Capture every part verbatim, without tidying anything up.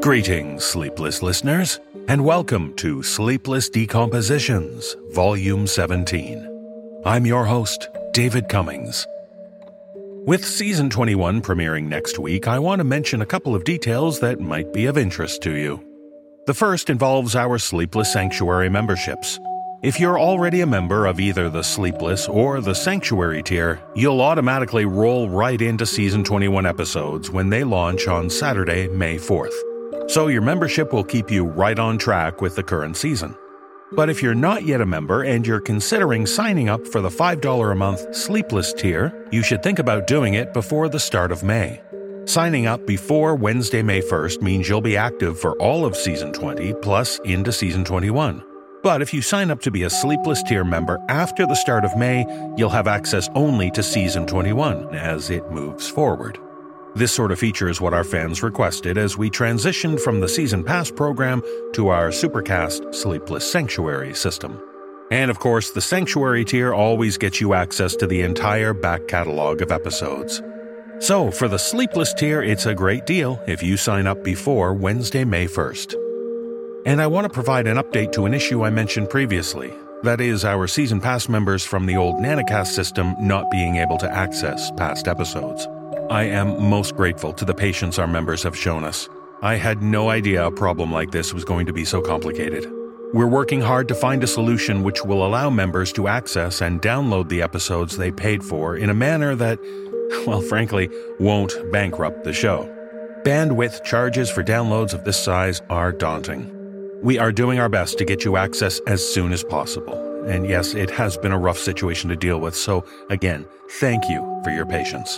Greetings, sleepless listeners, and welcome to Sleepless Decompositions, Volume seventeen. I'm your host, David Cummings. With Season twenty-one premiering next week, I want to mention a couple of details that might be of interest to you. The first involves our Sleepless Sanctuary memberships. If you're already a member of either the Sleepless or the Sanctuary tier, you'll automatically roll right into Season twenty-one episodes when they launch on Saturday, May fourth. So your membership will keep you right on track with the current season. But if you're not yet a member and you're considering signing up for the five dollars a month Sleepless tier, you should think about doing it before the start of May. Signing up before Wednesday, May first means you'll be active for all of Season twenty plus into Season twenty-one. But if you sign up to be a Sleepless tier member after the start of May, you'll have access only to Season twenty-one as it moves forward. This sort of feature is what our fans requested as we transitioned from the Season Pass program to our Supercast Sleepless Sanctuary system. And of course, the Sanctuary tier always gets you access to the entire back catalog of episodes. So, for the Sleepless tier, it's a great deal if you sign up before Wednesday, May first. And I want to provide an update to an issue I mentioned previously. That is, our Season Pass members from the old Nanocast system not being able to access past episodes. I am most grateful to the patience our members have shown us. I had no idea a problem like this was going to be so complicated. We're working hard to find a solution which will allow members to access and download the episodes they paid for in a manner that, well, frankly, won't bankrupt the show. Bandwidth charges for downloads of this size are daunting. We are doing our best to get you access as soon as possible. And yes, it has been a rough situation to deal with, so again, thank you for your patience.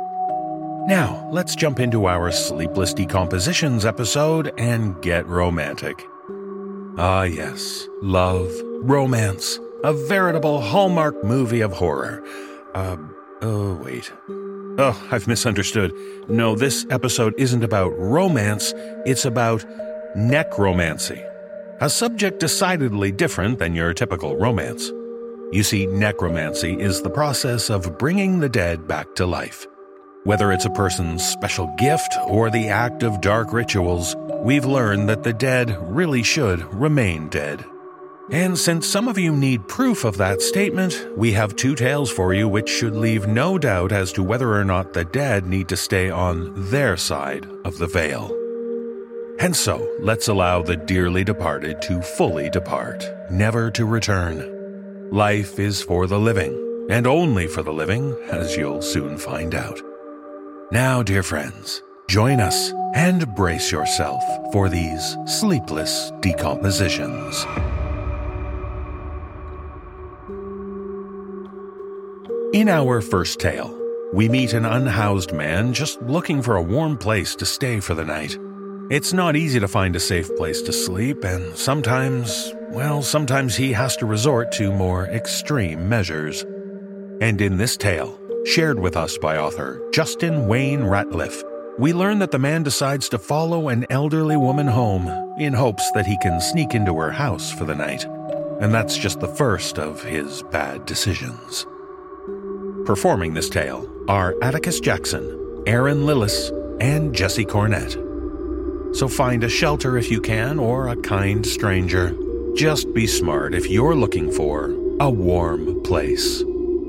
Now, let's jump into our Sleepless Decompositions episode and get romantic. Ah yes, love, romance, a veritable Hallmark movie of horror. Uh, oh wait. Oh, I've misunderstood. No, this episode isn't about romance, it's about necromancy. A subject decidedly different than your typical romance. You see, necromancy is the process of bringing the dead back to life. Whether it's a person's special gift or the act of dark rituals, we've learned that the dead really should remain dead. And since some of you need proof of that statement, we have two tales for you which should leave no doubt as to whether or not the dead need to stay on their side of the veil. And so, let's allow the dearly departed to fully depart, never to return. Life is for the living, and only for the living, as you'll soon find out. Now, dear friends, join us and brace yourself for these sleepless decompositions. In our first tale, we meet an unhoused man just looking for a warm place to stay for the night. It's not easy to find a safe place to sleep, and sometimes, well, sometimes he has to resort to more extreme measures. And in this tale, shared with us by author Justin Wayne Ratliff, we learn that the man decides to follow an elderly woman home in hopes that he can sneak into her house for the night. And that's just the first of his bad decisions. Performing this tale are Atticus Jackson, Aaron Lillis, and Jesse Cornett. So find a shelter if you can, or a kind stranger. Just be smart if you're looking for a warm place.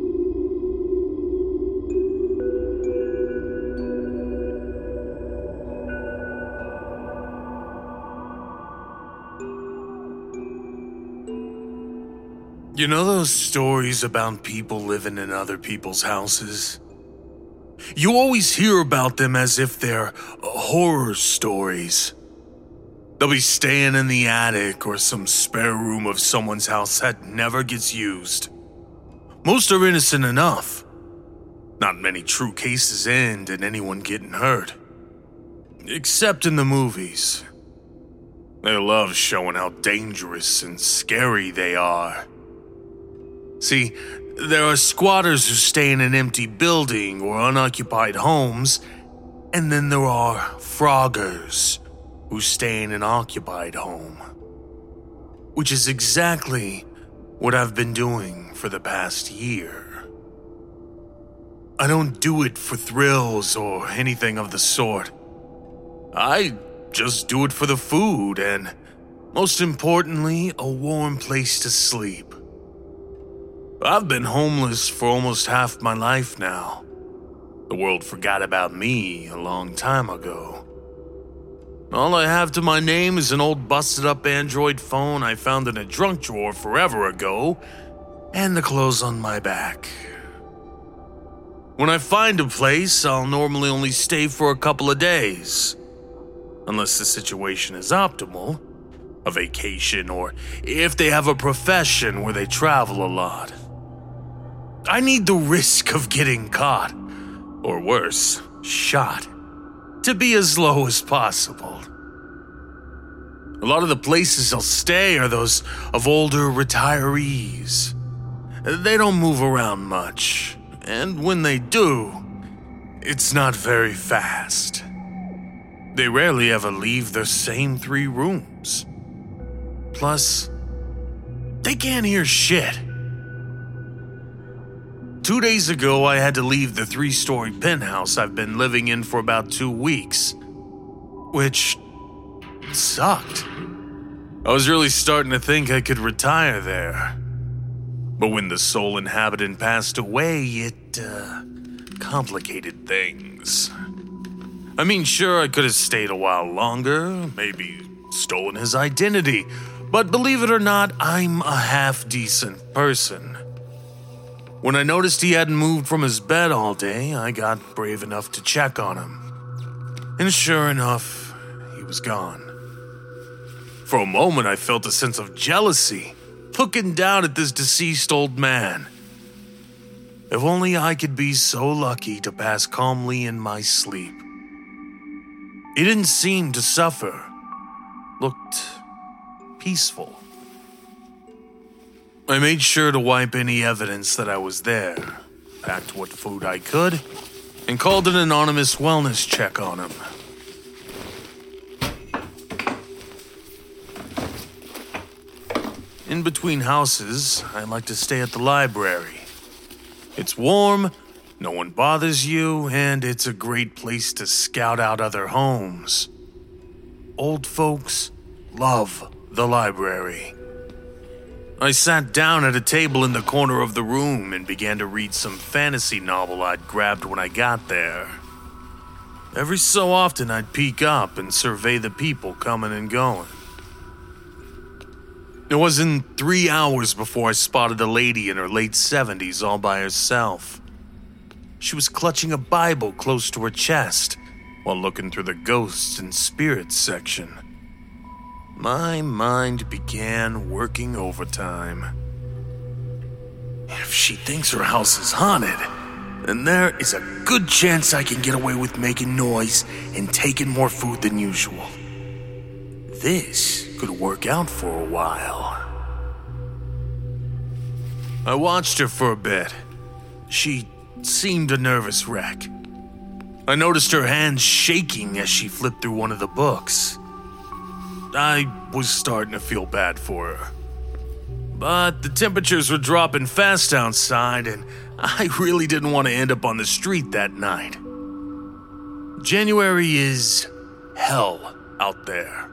You know those stories about people living in other people's houses? You always hear about them as if they're horror stories. They'll be staying in the attic or some spare room of someone's house that never gets used. Most are innocent enough. Not many true cases end in anyone getting hurt. Except in the movies. They love showing how dangerous and scary they are. See, there are squatters who stay in an empty building or unoccupied homes, and then there are froggers who stay in an occupied home. Which is exactly what I've been doing for the past year. I don't do it for thrills or anything of the sort. I just do it for the food and, most importantly, a warm place to sleep. I've been homeless for almost half my life now. The world forgot about me a long time ago. All I have to my name is an old busted-up Android phone I found in a junk drawer forever ago, and the clothes on my back. When I find a place, I'll normally only stay for a couple of days. Unless the situation is optimal, a vacation, or if they have a profession where they travel a lot. I need the risk of getting caught, or worse, shot, to be as low as possible. A lot of the places I'll stay are those of older retirees. They don't move around much, and when they do, it's not very fast. They rarely ever leave their same three rooms. Plus, they can't hear shit. Two days ago, I had to leave the three-story penthouse I've been living in for about two weeks, which sucked. I was really starting to think I could retire there. But when the sole inhabitant passed away, it, uh, complicated things. I mean, sure, I could have stayed a while longer, maybe stolen his identity, but believe it or not, I'm a half-decent person. When I noticed he hadn't moved from his bed all day, I got brave enough to check on him. And sure enough, he was gone. For a moment, I felt a sense of jealousy, looking down at this deceased old man. If only I could be so lucky to pass calmly in my sleep. He didn't seem to suffer, looked peaceful. I made sure to wipe any evidence that I was there, packed what food I could, and called an anonymous wellness check on him. In between houses, I like to stay at the library. It's warm, no one bothers you, and it's a great place to scout out other homes. Old folks love the library. I sat down at a table in the corner of the room and began to read some fantasy novel I'd grabbed when I got there. Every so often I'd peek up and survey the people coming and going. It wasn't three hours before I spotted a lady in her late seventies all by herself. She was clutching a Bible close to her chest while looking through the ghosts and spirits section. My mind began working overtime. If she thinks her house is haunted, then there is a good chance I can get away with making noise and taking more food than usual. This could work out for a while. I watched her for a bit. She seemed a nervous wreck. I noticed her hands shaking as she flipped through one of the books. I was starting to feel bad for her. But the temperatures were dropping fast outside, and I really didn't want to end up on the street that night. January is hell out there.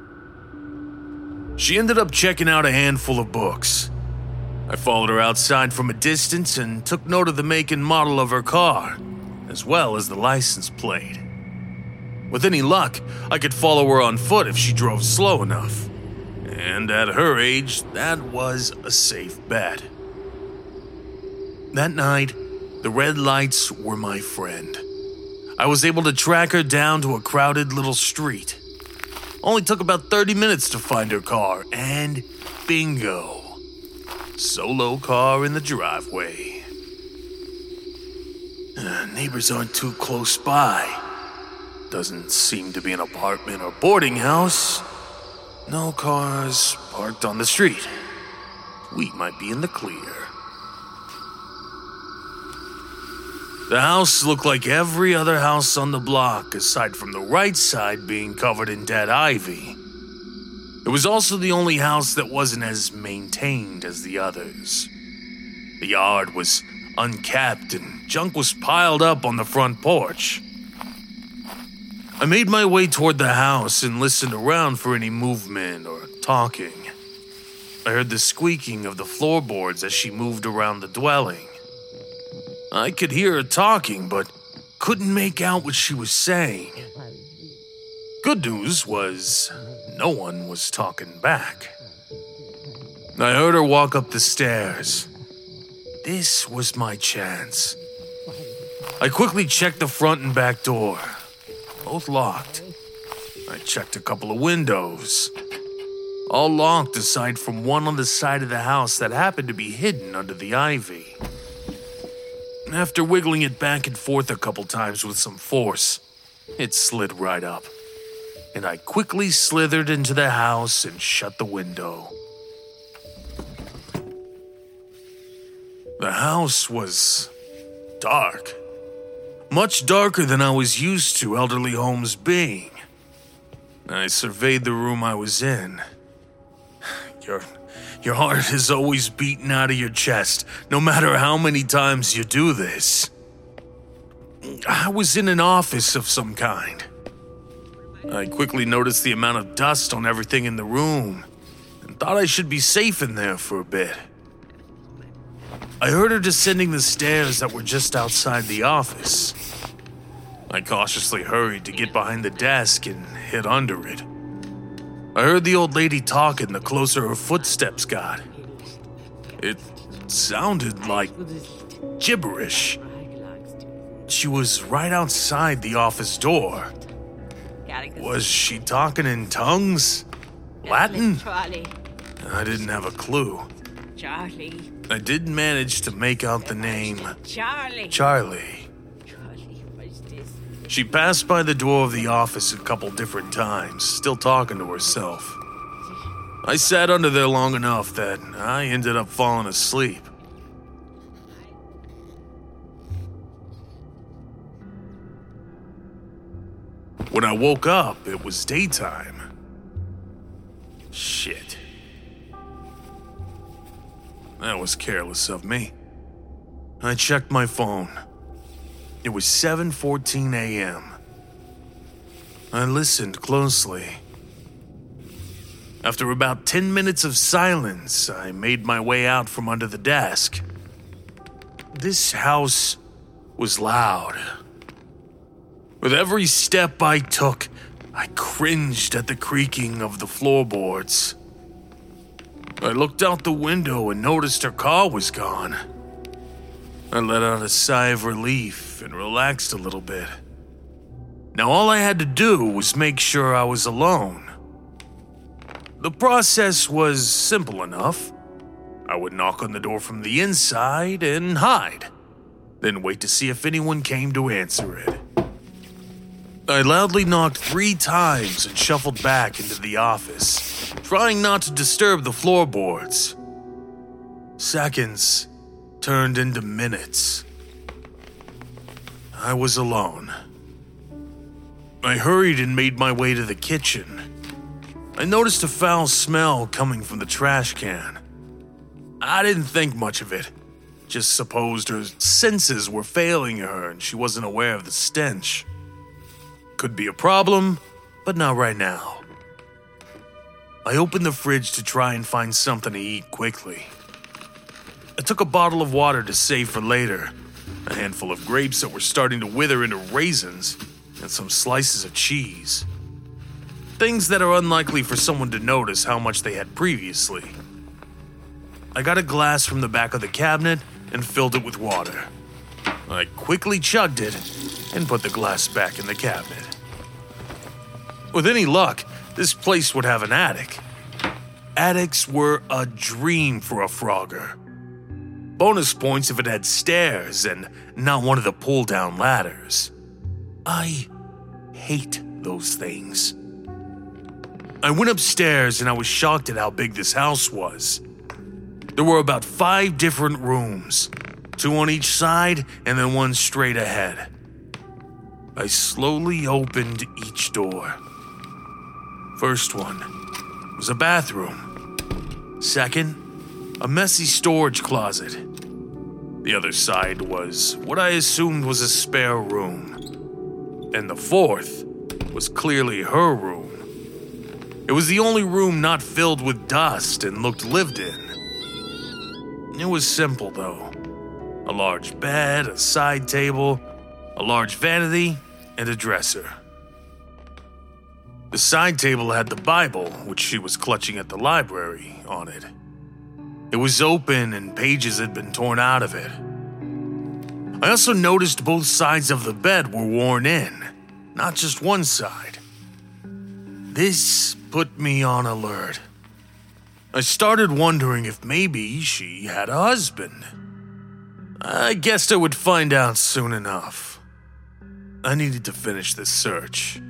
She ended up checking out a handful of books. I followed her outside from a distance and took note of the make and model of her car, as well as the license plate. With any luck, I could follow her on foot if she drove slow enough. And at her age, that was a safe bet. That night, the red lights were my friend. I was able to track her down to a crowded little street. Only took about thirty minutes to find her car, and bingo. Solo car in the driveway. Uh, neighbors aren't too close by. Doesn't seem to be an apartment or boarding house. No cars parked on the street. We might be in the clear. The house looked like every other house on the block, aside from the right side being covered in dead ivy. It was also the only house that wasn't as maintained as the others. The yard was unkept and junk was piled up on the front porch. I made my way toward the house and listened around for any movement or talking. I heard the squeaking of the floorboards as she moved around the dwelling. I could hear her talking, but couldn't make out what she was saying. Good news was no one was talking back. I heard her walk up the stairs. This was my chance. I quickly checked the front and back door. Both locked. I checked a couple of windows. All locked aside from one on the side of the house that happened to be hidden under the ivy. After wiggling it back and forth a couple times with some force, it slid right up. And I quickly slithered into the house and shut the window. The house was dark. Much darker than I was used to elderly homes being. I surveyed the room I was in. Your, your heart is always beating out of your chest, no matter how many times you do this. I was in an office of some kind. I quickly noticed the amount of dust on everything in the room and thought I should be safe in there for a bit. I heard her descending the stairs that were just outside the office. I cautiously hurried to get behind the desk and hid under it. I heard the old lady talking the closer her footsteps got. It sounded like gibberish. She was right outside the office door. Was she talking in tongues? Latin? I didn't have a clue. Charlie. I did manage to make out the name Charlie. Charlie. Charlie, what's this? She passed by the door of the office a couple different times, still talking to herself. I sat under there long enough that I ended up falling asleep. When I woke up, it was daytime. Shit. That was careless of me. I checked my phone. It was seven fourteen a.m. I listened closely. After about ten minutes of silence, I made my way out from under the desk. This house was loud. With every step I took, I cringed at the creaking of the floorboards. I looked out the window and noticed her car was gone. I let out a sigh of relief and relaxed a little bit. Now all I had to do was make sure I was alone. The process was simple enough. I would knock on the door from the inside and hide, then wait to see if anyone came to answer it. I loudly knocked three times and shuffled back into the office, trying not to disturb the floorboards. Seconds turned into minutes. I was alone. I hurried and made my way to the kitchen. I noticed a foul smell coming from the trash can. I didn't think much of it, just supposed her senses were failing her and she wasn't aware of the stench. Could be a problem, but not right now. I opened the fridge to try and find something to eat quickly. I took a bottle of water to save for later, a handful of grapes that were starting to wither into raisins, and some slices of cheese. Things that are unlikely for someone to notice how much they had previously. I got a glass from the back of the cabinet and filled it with water. I quickly chugged it and put the glass back in the cabinet. With any luck, this place would have an attic. Attics were a dream for a Frogger. Bonus points if it had stairs and not one of the pull-down ladders. I hate those things. I went upstairs and I was shocked at how big this house was. There were about five different rooms, two on each side and then one straight ahead. I slowly opened each door. First one was a bathroom. Second, a messy storage closet. The other side was what I assumed was a spare room. And the fourth was clearly her room. It was the only room not filled with dust and looked lived in. It was simple, though. A large bed, a side table, a large vanity, and a dresser. The side table had the Bible, which she was clutching at the library, on it. It was open and pages had been torn out of it. I also noticed both sides of the bed were worn in, not just one side. This put me on alert. I started wondering if maybe she had a husband. I guessed I would find out soon enough. I needed to finish this search.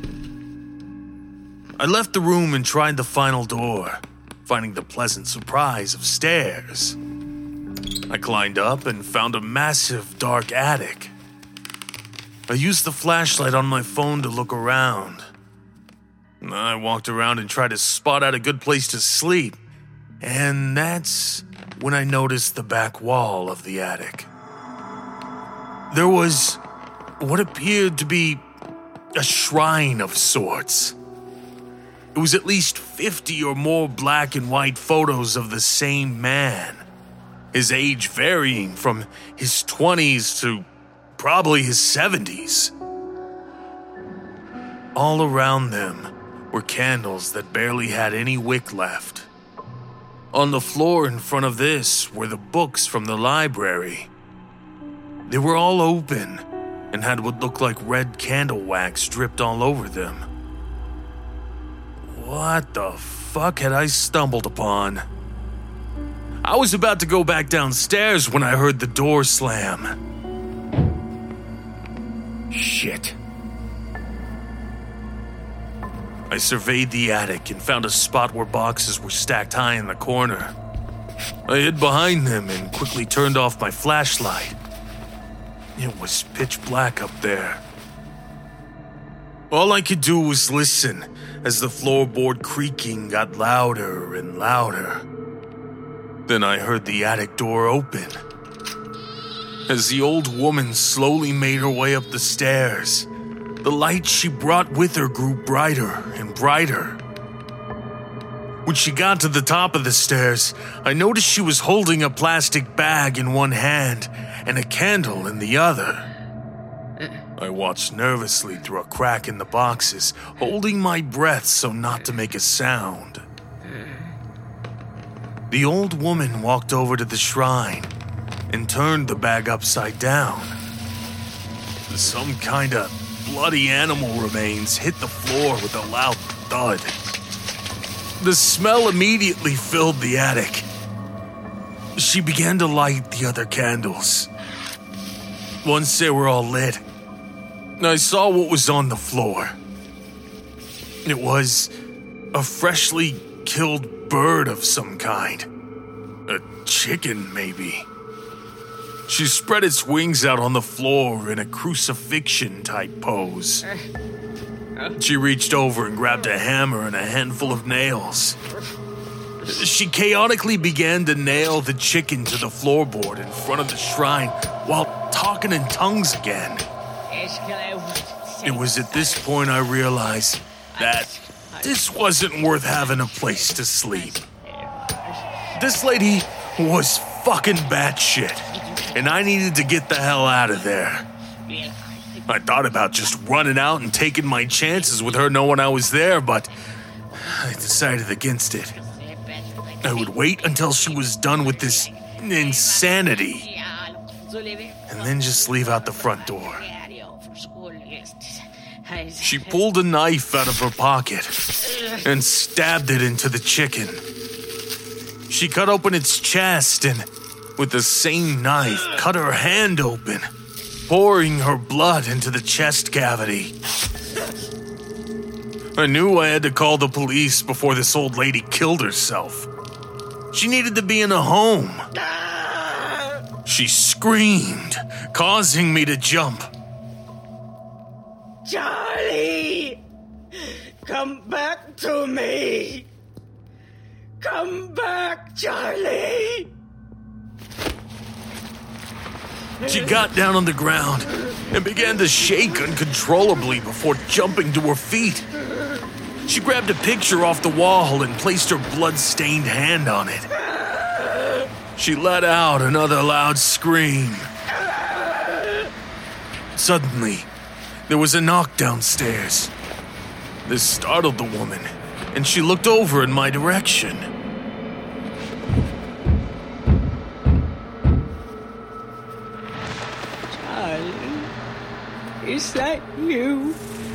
I left the room and tried the final door, finding the pleasant surprise of stairs. I climbed up and found a massive dark attic. I used the flashlight on my phone to look around. I walked around and tried to spot out a good place to sleep, and that's when I noticed the back wall of the attic. There was what appeared to be a shrine of sorts. It was at least fifty or more black and white photos of the same man, his age varying from his twenties to probably his seventies. All around them were candles that barely had any wick left. On the floor in front of this were the books from the library. They were all open and had what looked like red candle wax dripped all over them. What the fuck had I stumbled upon? I was about to go back downstairs when I heard the door slam. Shit. I surveyed the attic and found a spot where boxes were stacked high in the corner. I hid behind them and quickly turned off my flashlight. It was pitch black up there. All I could do was listen as the floorboard creaking got louder and louder. Then I heard the attic door open. As the old woman slowly made her way up the stairs, the light she brought with her grew brighter and brighter. When she got to the top of the stairs, I noticed she was holding a plastic bag in one hand and a candle in the other. I watched nervously through a crack in the boxes, holding my breath so not to make a sound. The old woman walked over to the shrine and turned the bag upside down. Some kind of bloody animal remains hit the floor with a loud thud. The smell immediately filled the attic. She began to light the other candles. Once they were all lit, I saw what was on the floor. It was a freshly killed bird of some kind. A chicken, maybe. She spread its wings out on the floor in a crucifixion-type pose. She reached over and grabbed a hammer and a handful of nails. She chaotically began to nail the chicken to the floorboard in front of the shrine while talking in tongues again. It was at this point I realized that this wasn't worth having a place to sleep. This lady was fucking batshit, and I needed to get the hell out of there. I thought about just running out and taking my chances with her knowing I was there, but I decided against it. I would wait until she was done with this insanity, and then just leave out the front door. She pulled a knife out of her pocket and stabbed it into the chicken. She cut open its chest and, with the same knife, cut her hand open, pouring her blood into the chest cavity. I knew I had to call the police before this old lady killed herself. She needed to be in a home. She screamed, causing me to jump. Charlie! Come back to me! Come back, Charlie! She got down on the ground and began to shake uncontrollably before jumping to her feet. She grabbed a picture off the wall and placed her blood-stained hand on it. She let out another loud scream. Suddenly, there was a knock downstairs. This startled the woman, and she looked over in my direction. Charlie, is that you?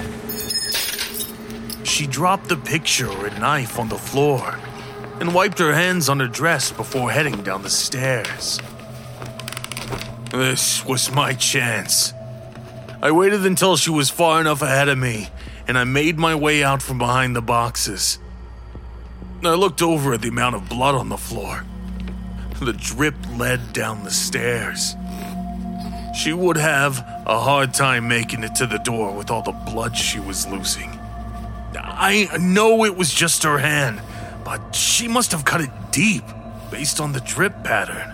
She dropped the picture and knife on the floor and wiped her hands on her dress before heading down the stairs. This was my chance. I waited until she was far enough ahead of me, and I made my way out from behind the boxes. I looked over at the amount of blood on the floor. The drip led down the stairs. She would have a hard time making it to the door with all the blood she was losing. I know it was just her hand, but she must have cut it deep based on the drip pattern.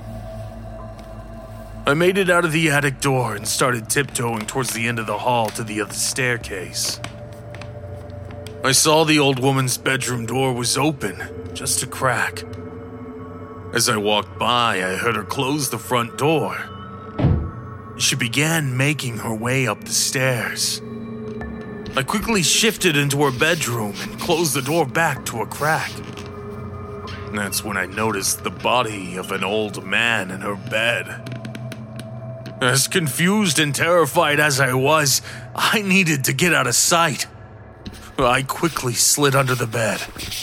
I made it out of the attic door and started tiptoeing towards the end of the hall to the other staircase. I saw the old woman's bedroom door was open, just a crack. As I walked by, I heard her close the front door. She began making her way up the stairs. I quickly shifted into her bedroom and closed the door back to a crack. That's when I noticed the body of an old man in her bed. As confused and terrified as I was, I needed to get out of sight. I quickly slid under the bed.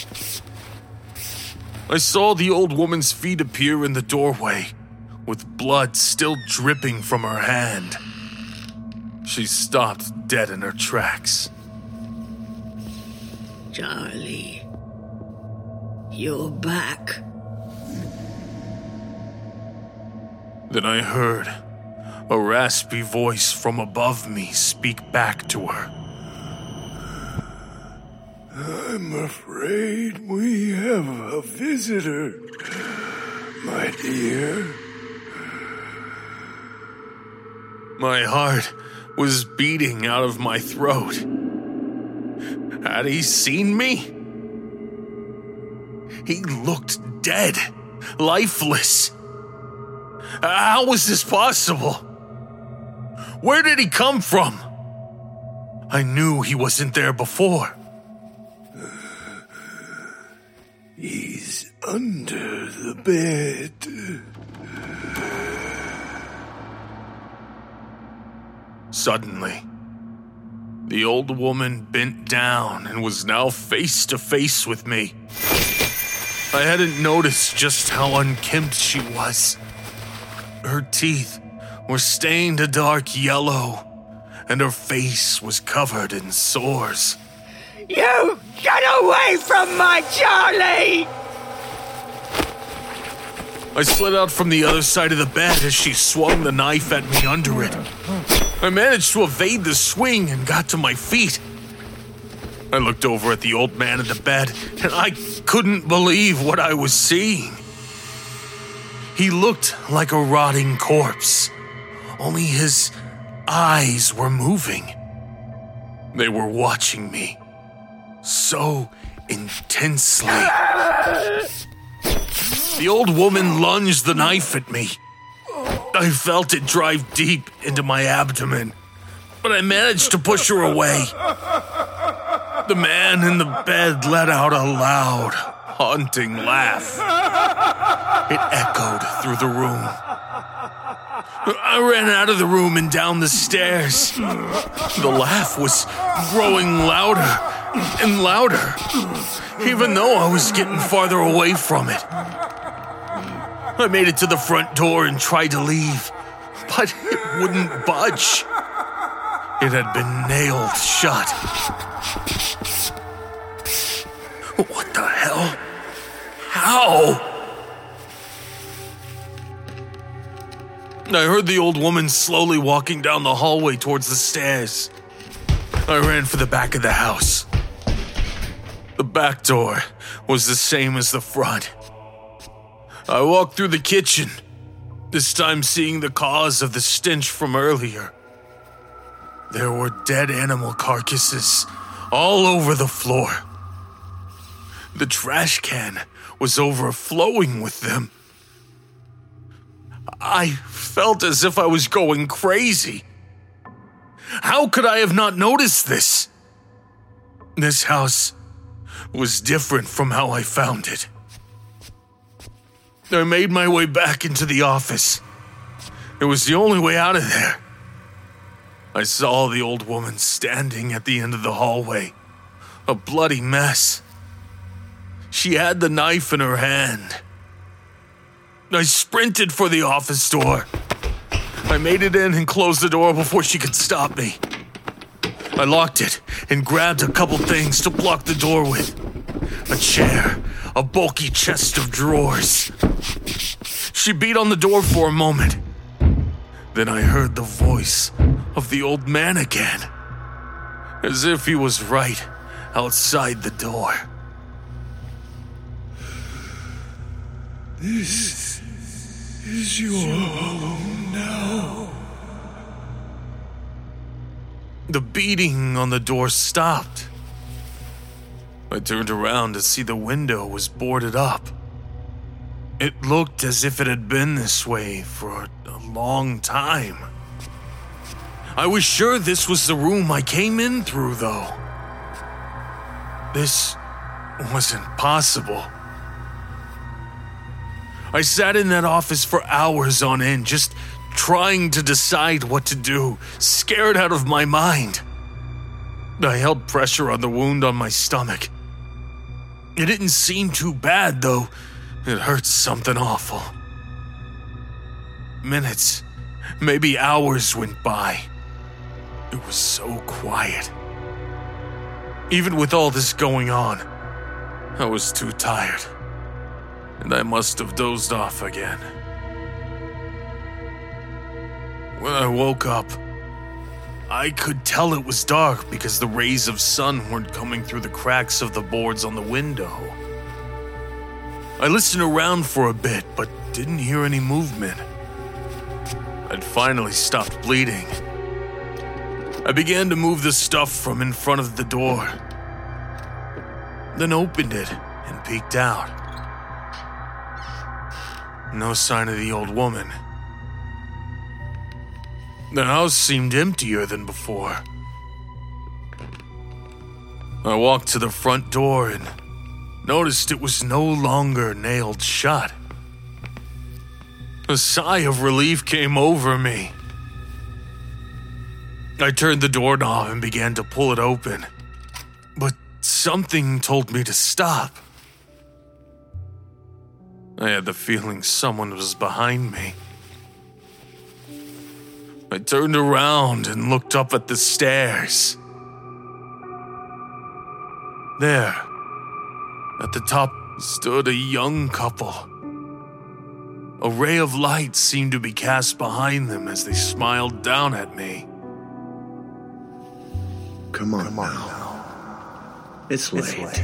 I saw the old woman's feet appear in the doorway, with blood still dripping from her hand. She stopped dead in her tracks. Charlie, you're back. Then I heard a raspy voice from above me speak back to her. I'm afraid we have a visitor, my dear. My heart was beating out of my throat. Had he seen me? He looked dead, lifeless. How was this possible? Where did he come from? I knew he wasn't there before. He's under the bed. Suddenly, the old woman bent down and was now face to face with me. I hadn't noticed just how unkempt she was. Her teeth were stained a dark yellow, and her face was covered in sores. You get away from my Charlie! I slid out from the other side of the bed as she swung the knife at me under it. I managed to evade the swing and got to my feet. I looked over at the old man in the bed, and I couldn't believe what I was seeing. He looked like a rotting corpse, only his eyes were moving. They were watching me so intensely. The old woman lunged the knife at me. I felt it drive deep into my abdomen, but I managed to push her away. The man in the bed let out a loud, haunting laugh. It echoed through the room. I ran out of the room and down the stairs. The laugh was growing louder and louder, even though I was getting farther away from it. I made it to the front door and tried to leave, but it wouldn't budge. It had been nailed shut. What the hell? How? I heard the old woman slowly walking down the hallway towards the stairs. I ran for the back of the house. The back door was the same as the front. I walked through the kitchen this time seeing the cause of the stench from earlier. There were dead animal carcasses all over the floor. The trash can was overflowing with them. I felt as if I was going crazy. How could I have not noticed this? This house was different from how I found it. I made my way back into the office. It was the only way out of there. I saw the old woman standing at the end of the hallway, a bloody mess. She had the knife in her hand. I sprinted for the office door. I made it in and closed the door before she could stop me. I locked it and grabbed a couple things to block the door with. A chair, a bulky chest of drawers. She beat on the door for a moment. Then I heard the voice of the old man again, as if he was right outside the door. This is your home now. The beating on the door stopped. I turned around to see the window was boarded up. It looked as if it had been this way for a long time. I was sure this was the room I came in through, though. This wasn't possible. I sat in that office for hours on end, just trying to decide what to do, scared out of my mind. I held pressure on the wound on my stomach. It didn't seem too bad, though. It hurt something awful. Minutes, maybe hours went by. It was so quiet. Even with all this going on, I was too tired, and I must have dozed off again. When I woke up, I could tell it was dark because the rays of sun weren't coming through the cracks of the boards on the window. I listened around for a bit, but didn't hear any movement. I'd finally stopped bleeding. I began to move the stuff from in front of the door, then opened it and peeked out. No sign of the old woman. The house seemed emptier than before. I walked to the front door and noticed it was no longer nailed shut. A sigh of relief came over me. I turned the doorknob and began to pull it open, but something told me to stop. I had the feeling someone was behind me. I turned around and looked up at the stairs. There, at the top, stood a young couple. A ray of light seemed to be cast behind them as they smiled down at me. Come on, Come on now. now. It's late. It's late.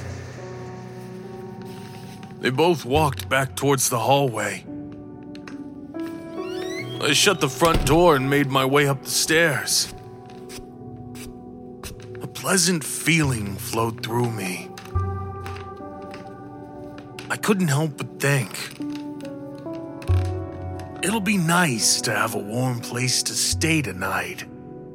They both walked back towards the hallway. I shut the front door and made my way up the stairs. A pleasant feeling flowed through me. I couldn't help but think, it'll be nice to have a warm place to stay tonight.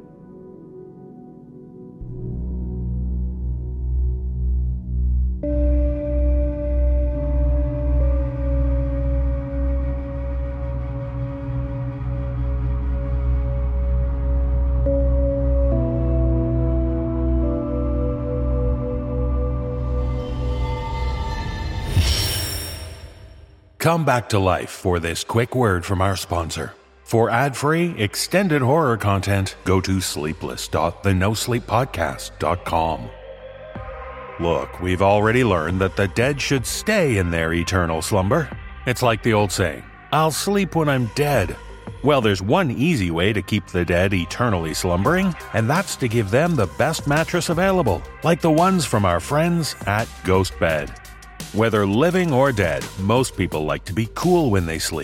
Come back to life for this quick word from our sponsor. For ad-free, extended horror content, go to sleepless dot the no sleep podcast dot com. Look, we've already learned that the dead should stay in their eternal slumber. It's like the old saying, I'll sleep when I'm dead. Well, there's one easy way to keep the dead eternally slumbering, and that's to give them the best mattress available, like the ones from our friends at Ghost Bed. Whether living or dead, most people like to be cool when they sleep.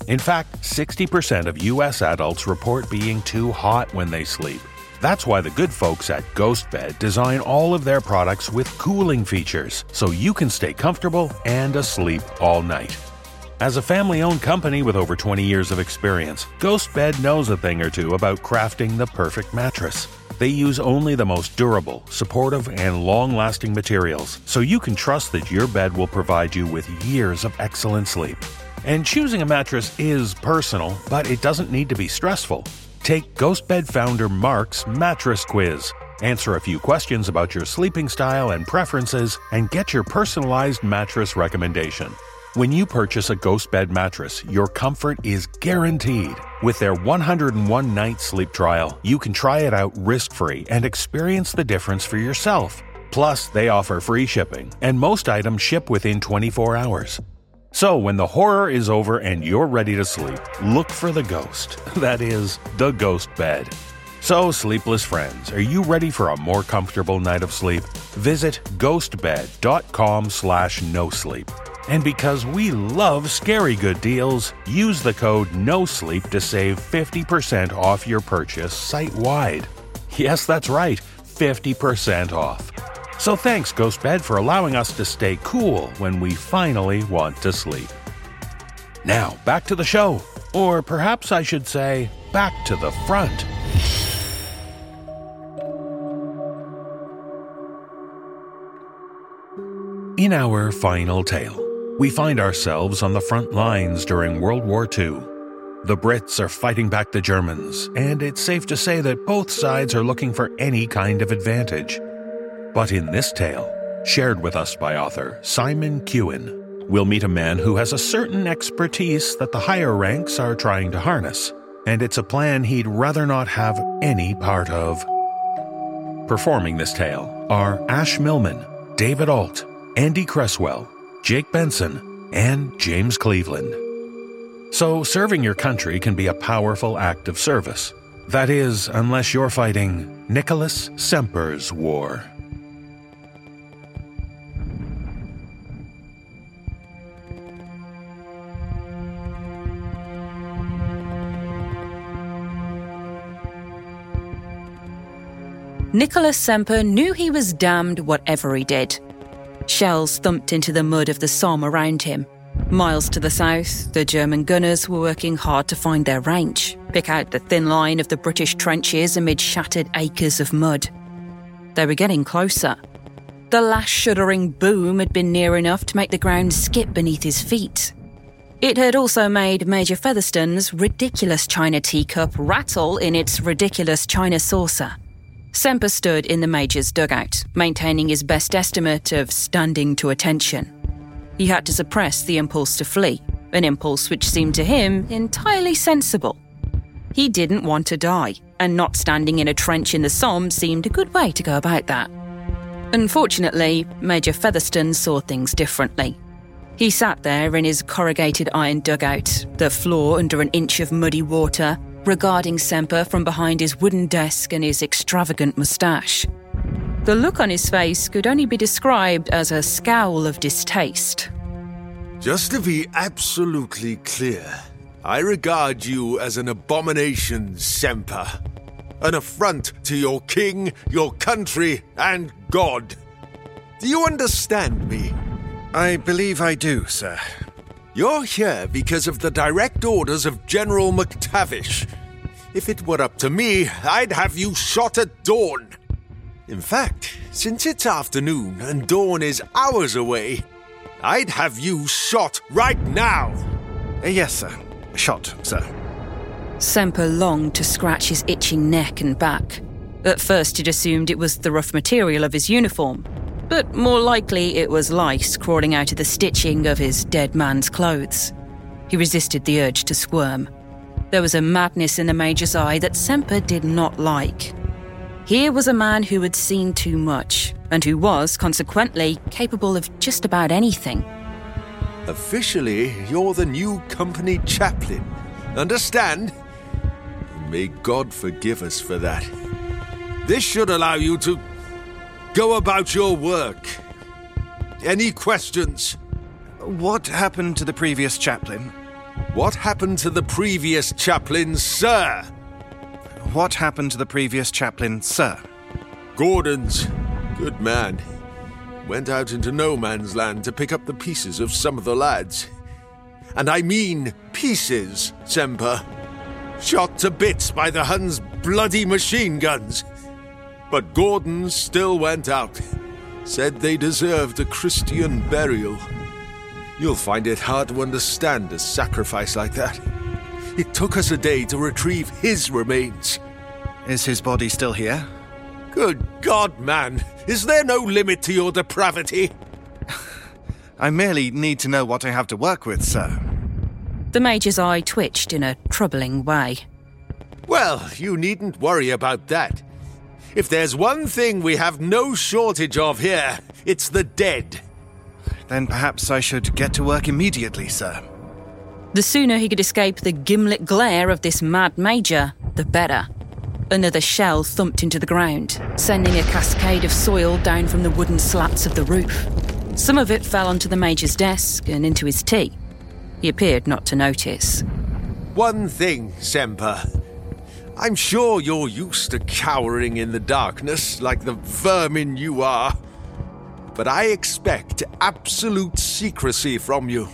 In fact, sixty percent of U S adults report being too hot when they sleep. That's why the good folks at GhostBed design all of their products with cooling features, so you can stay comfortable and asleep all night. As a family-owned company with over twenty years of experience, GhostBed knows a thing or two about crafting the perfect mattress. They use only the most durable, supportive, and long-lasting materials, so you can trust that your bed will provide you with years of excellent sleep. And choosing a mattress is personal, but it doesn't need to be stressful. Take GhostBed founder Mark's Mattress Quiz. Answer a few questions about your sleeping style and preferences, and get your personalized mattress recommendation. When you purchase a GhostBed mattress, your comfort is guaranteed. With their one hundred one night sleep trial, you can try it out risk-free and experience the difference for yourself. Plus, they offer free shipping, and most items ship within twenty-four hours. So when the horror is over and you're ready to sleep, look for the ghost. That is, the GhostBed. So, sleepless friends, are you ready for a more comfortable night of sleep? Visit ghostbed.com slash no sleep. And because we love scary good deals, use the code NOSLEEP to save fifty percent off your purchase site-wide. Yes, that's right, fifty percent off. So thanks, GhostBed, for allowing us to stay cool when we finally want to sleep. Now, back to the show. Or perhaps I should say, back to the front. In our final tale, we find ourselves on the front lines during World War Two. The Brits are fighting back the Germans, and it's safe to say that both sides are looking for any kind of advantage. But in this tale, shared with us by author Simon Keown, we'll meet a man who has a certain expertise that the higher ranks are trying to harness, and it's a plan he'd rather not have any part of. Performing this tale are Ash Millman, David Alt, Andy Cresswell, Jake Benson, and James Cleveland. So, serving your country can be a powerful act of service. That is, unless you're fighting Nicholas Semper's war. Nicholas Semper knew he was damned whatever he did. Shells thumped into the mud of the Somme around him. Miles to the south, the German gunners were working hard to find their range, pick out the thin line of the British trenches amid shattered acres of mud. They were getting closer. The last shuddering boom had been near enough to make the ground skip beneath his feet. It had also made Major Featherstone's ridiculous china teacup rattle in its ridiculous china saucer. Semper stood in the Major's dugout, maintaining his best estimate of standing to attention. He had to suppress the impulse to flee, an impulse which seemed to him entirely sensible. He didn't want to die, and not standing in a trench in the Somme seemed a good way to go about that. Unfortunately, Major Featherstone saw things differently. He sat there in his corrugated iron dugout, the floor under an inch of muddy water, regarding Semper from behind his wooden desk and his extravagant moustache. The look on his face could only be described as a scowl of distaste. Just to be absolutely clear, I regard you as an abomination, Semper. An affront to your king, your country, and God. Do you understand me? I believe I do, sir. You're here because of the direct orders of General McTavish. If it were up to me, I'd have you shot at dawn. In fact, since it's afternoon and dawn is hours away, I'd have you shot right now. Uh, yes, sir. Shot, sir. Semper longed to scratch his itching neck and back. At first he'd assumed it was the rough material of his uniform, but more likely it was lice crawling out of the stitching of his dead man's clothes. He resisted the urge to squirm. There was a madness in the Major's eye that Semper did not like. Here was a man who had seen too much, and who was, consequently, capable of just about anything. Officially, you're the new company chaplain. Understand? And may God forgive us for that. This should allow you to go about your work. Any questions? What happened to the previous chaplain? What happened to the previous chaplain, sir? What happened to the previous chaplain, sir? Gordon's good man. Went out into no man's land to pick up the pieces of some of the lads. And I mean pieces, Semper. Shot to bits by the Huns' bloody machine guns. But Gordon still went out. Said they deserved a Christian burial. You'll find it hard to understand a sacrifice like that. It took us a day to retrieve his remains. Is his body still here? Good God, man. Is there no limit to your depravity? I merely need to know what I have to work with, sir. The Major's eye twitched in a troubling way. Well, you needn't worry about that. If there's one thing we have no shortage of here, it's the dead. Then perhaps I should get to work immediately, sir. The sooner he could escape the gimlet glare of this mad Major, the better. Another shell thumped into the ground, sending a cascade of soil down from the wooden slats of the roof. Some of it fell onto the Major's desk and into his tea. He appeared not to notice. One thing, Semper. I'm sure you're used to cowering in the darkness like the vermin you are. But I expect absolute secrecy from you.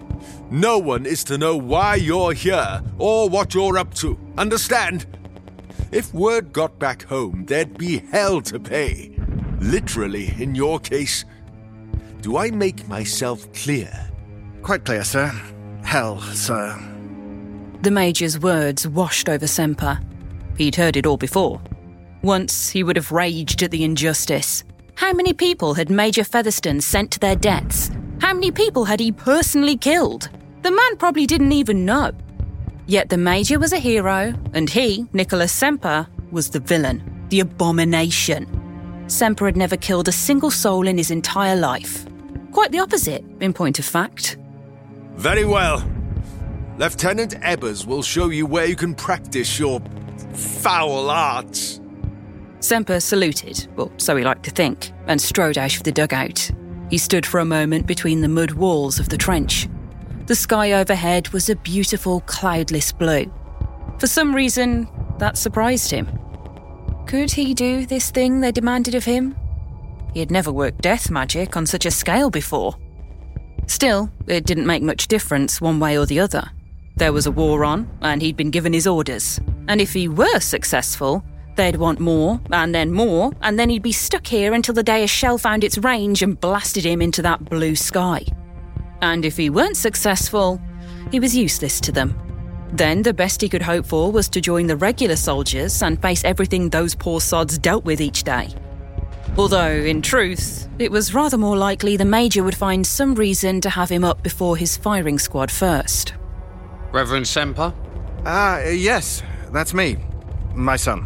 No one is to know why you're here or what you're up to. Understand? If word got back home, there'd be hell to pay. Literally, in your case. Do I make myself clear? Quite clear, sir. Hell, sir. The Major's words washed over Semper. He'd heard it all before. Once he would have raged at the injustice. How many people had Major Featherstone sent to their deaths? How many people had he personally killed? The man probably didn't even know. Yet the Major was a hero, and he, Nicholas Semper, was the villain, the abomination. Semper had never killed a single soul in his entire life. Quite the opposite, in point of fact. Very well. Lieutenant Ebbers will show you where you can practice your foul arts. Semper saluted, or so he liked to think, and strode out of the dugout. He stood for a moment between the mud walls of the trench. The sky overhead was a beautiful, cloudless blue. For some reason, that surprised him. Could he do this thing they demanded of him? He had never worked death magic on such a scale before. Still, it didn't make much difference one way or the other. There was a war on, and he'd been given his orders. And if he were successful, they'd want more, and then more, and then he'd be stuck here until the day a shell found its range and blasted him into that blue sky. And if he weren't successful, he was useless to them. Then the best he could hope for was to join the regular soldiers and face everything those poor sods dealt with each day. Although, in truth, it was rather more likely the Major would find some reason to have him up before his firing squad first. Reverend Semper? Ah, uh, yes, that's me. My son.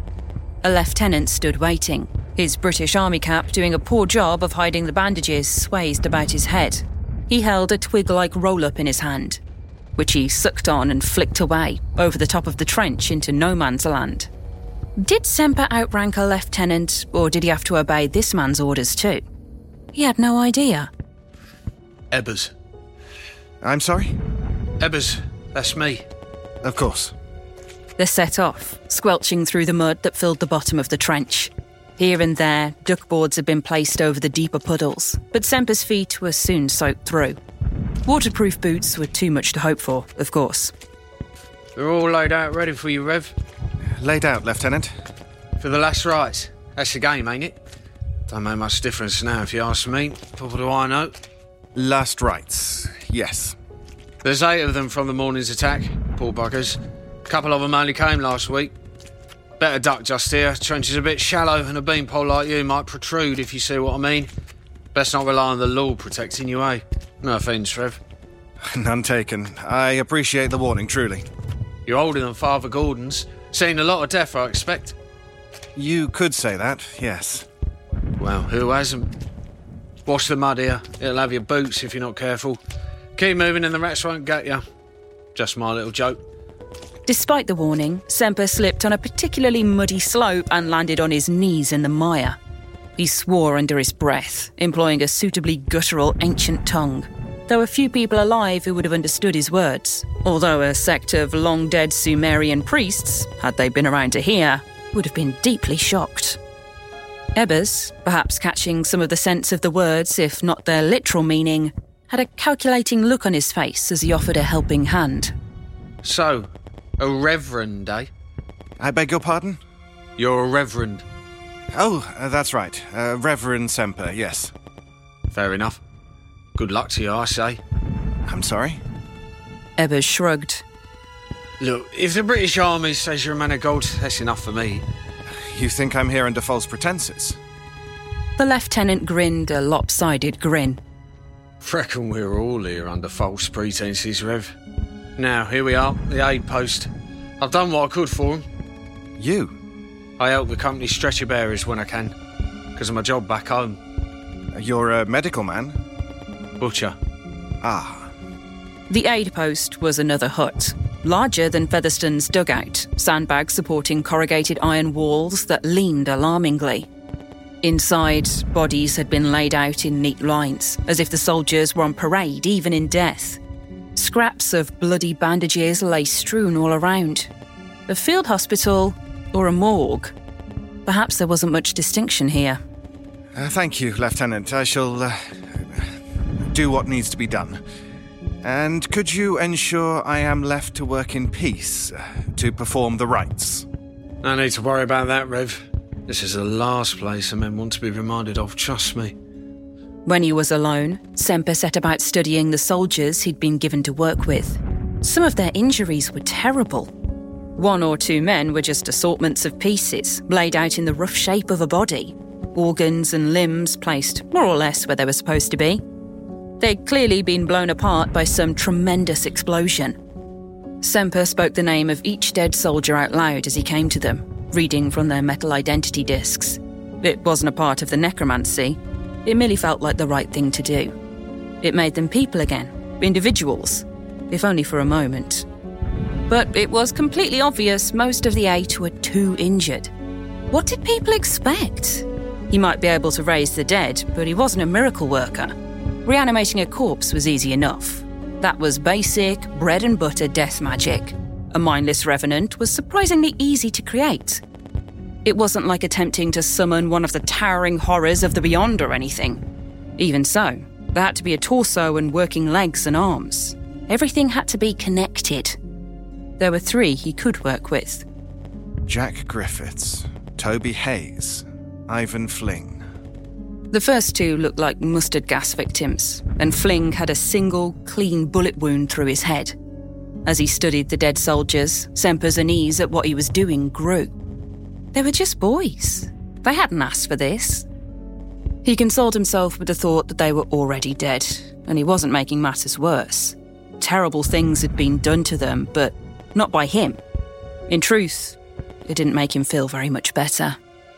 A lieutenant stood waiting, his British Army cap doing a poor job of hiding the bandages swathed about his head. He held a twig-like roll-up in his hand, which he sucked on and flicked away over the top of the trench into no man's land. Did Semper outrank a lieutenant, or did he have to obey this man's orders too? He had no idea. Ebbers. I'm sorry? Ebbers, that's me. Of course. They set off, squelching through the mud that filled the bottom of the trench. Here and there, duckboards had been placed over the deeper puddles, but Semper's feet were soon soaked through. Waterproof boots were too much to hope for, of course. We're all laid out ready for you, Rev. Laid out, Lieutenant. For the last rites. That's the game, ain't it? Don't make much difference now, if you ask me. But what do I know? Last rites, yes. There's eight of them from the morning's attack. Poor buggers. A couple of them only came last week. Better duck just here. Trench is a bit shallow and a beanpole like you might protrude, if you see what I mean. Best not rely on the law protecting you, eh? No offence, Rev. None taken. I appreciate the warning, truly. You're older than Father Gordon's. Seen a lot of death, I expect. You could say that, yes. Well, who hasn't? Wash the mud here. It'll have your boots if you're not careful. Keep moving and the rats won't get you. Just my little joke. Despite the warning, Semper slipped on a particularly muddy slope and landed on his knees in the mire. He swore under his breath, employing a suitably guttural ancient tongue. There were few people alive who would have understood his words, although a sect of long-dead Sumerian priests, had they been around to hear, would have been deeply shocked. Ebbers, perhaps catching some of the sense of the words, if not their literal meaning, had a calculating look on his face as he offered a helping hand. So, a reverend, eh? I beg your pardon? You're a reverend. Oh, uh, that's right. Uh, Reverend Semper, yes. Fair enough. Good luck to you, I say. I'm sorry? Ebbers shrugged. Look, if the British Army says you're a man of gold, that's enough for me. You think I'm here under false pretences? The lieutenant grinned a lopsided grin. Reckon we're all here under false pretences, Rev. Now, here we are, the aid post. I've done what I could for them. You? I help the company stretcher bearers when I can, because of my job back home. You're a medical man? Butcher. Ah. The aid post was another hut, larger than Featherstone's dugout, sandbags supporting corrugated iron walls that leaned alarmingly. Inside, bodies had been laid out in neat lines, as if the soldiers were on parade even in death. Scraps of bloody bandages lay strewn all around. A field hospital or a morgue. Perhaps there wasn't much distinction here. Uh, thank you, Lieutenant. I shall uh, do what needs to be done. And could you ensure I am left to work in peace, uh, to perform the rites? No need to worry about that, Rev. This is the last place the men want to be reminded of, trust me. When he was alone, Semper set about studying the soldiers he'd been given to work with. Some of their injuries were terrible. One or two men were just assortments of pieces, laid out in the rough shape of a body. Organs and limbs placed more or less where they were supposed to be. They'd clearly been blown apart by some tremendous explosion. Semper spoke the name of each dead soldier out loud as he came to them, reading from their metal identity discs. It wasn't a part of the necromancy. It merely felt like the right thing to do. It made them people again, individuals, if only for a moment. But it was completely obvious most of the eight were too injured. What did people expect? He might be able to raise the dead, but he wasn't a miracle worker. Reanimating a corpse was easy enough. That was basic, bread and butter death magic. A mindless revenant was surprisingly easy to create. It wasn't like attempting to summon one of the towering horrors of the beyond or anything. Even so, there had to be a torso and working legs and arms. Everything had to be connected. There were three he could work with. Jack Griffiths, Toby Hayes, Ivan Fling. The first two looked like mustard gas victims, and Fling had a single, clean bullet wound through his head. As he studied the dead soldiers, Semper's unease at what he was doing grew. They were just boys. They hadn't asked for this. He consoled himself with the thought that they were already dead, and he wasn't making matters worse. Terrible things had been done to them, but not by him. In truth, it didn't make him feel very much better.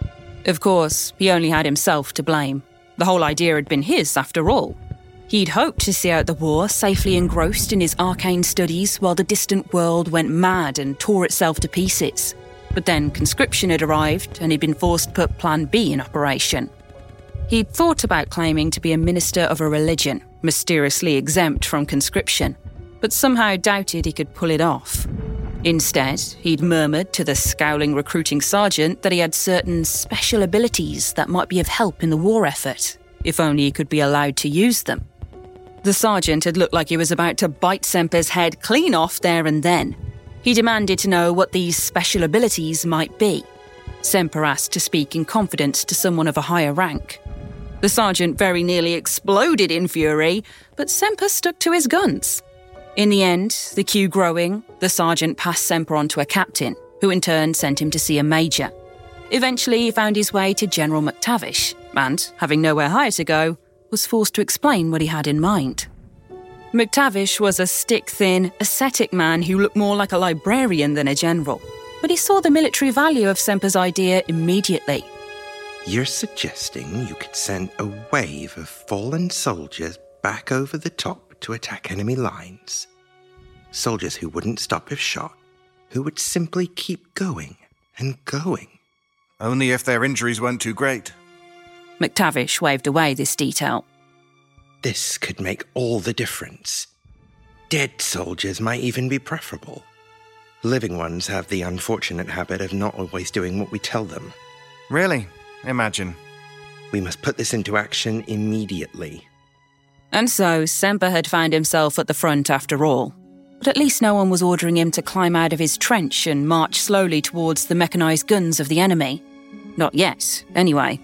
Of course, he only had himself to blame. The whole idea had been his, after all. He'd hoped to see out the war safely engrossed in his arcane studies while the distant world went mad and tore itself to pieces. But then conscription had arrived and he'd been forced to put Plan B in operation. He'd thought about claiming to be a minister of a religion, mysteriously exempt from conscription, but somehow doubted he could pull it off. Instead, he'd murmured to the scowling recruiting sergeant that he had certain special abilities that might be of help in the war effort, if only he could be allowed to use them. The sergeant had looked like he was about to bite Semper's head clean off there and then. He demanded to know what these special abilities might be. Semper asked to speak in confidence to someone of a higher rank. The sergeant very nearly exploded in fury, but Semper stuck to his guns. In the end, the queue growing, the sergeant passed Semper on to a captain, who in turn sent him to see a major. Eventually, he found his way to General McTavish, and, having nowhere higher to go, was forced to explain what he had in mind. McTavish was a stick-thin, ascetic man who looked more like a librarian than a general, but he saw the military value of Semper's idea immediately. You're suggesting you could send a wave of fallen soldiers back over the top to attack enemy lines? Soldiers who wouldn't stop if shot, who would simply keep going and going. Only if their injuries weren't too great. McTavish waved away this detail. This could make all the difference. Dead soldiers might even be preferable. Living ones have the unfortunate habit of not always doing what we tell them. Really? Imagine. We must put this into action immediately. And so, Semper had found himself at the front after all. But at least no one was ordering him to climb out of his trench and march slowly towards the mechanised guns of the enemy. Not yet, anyway.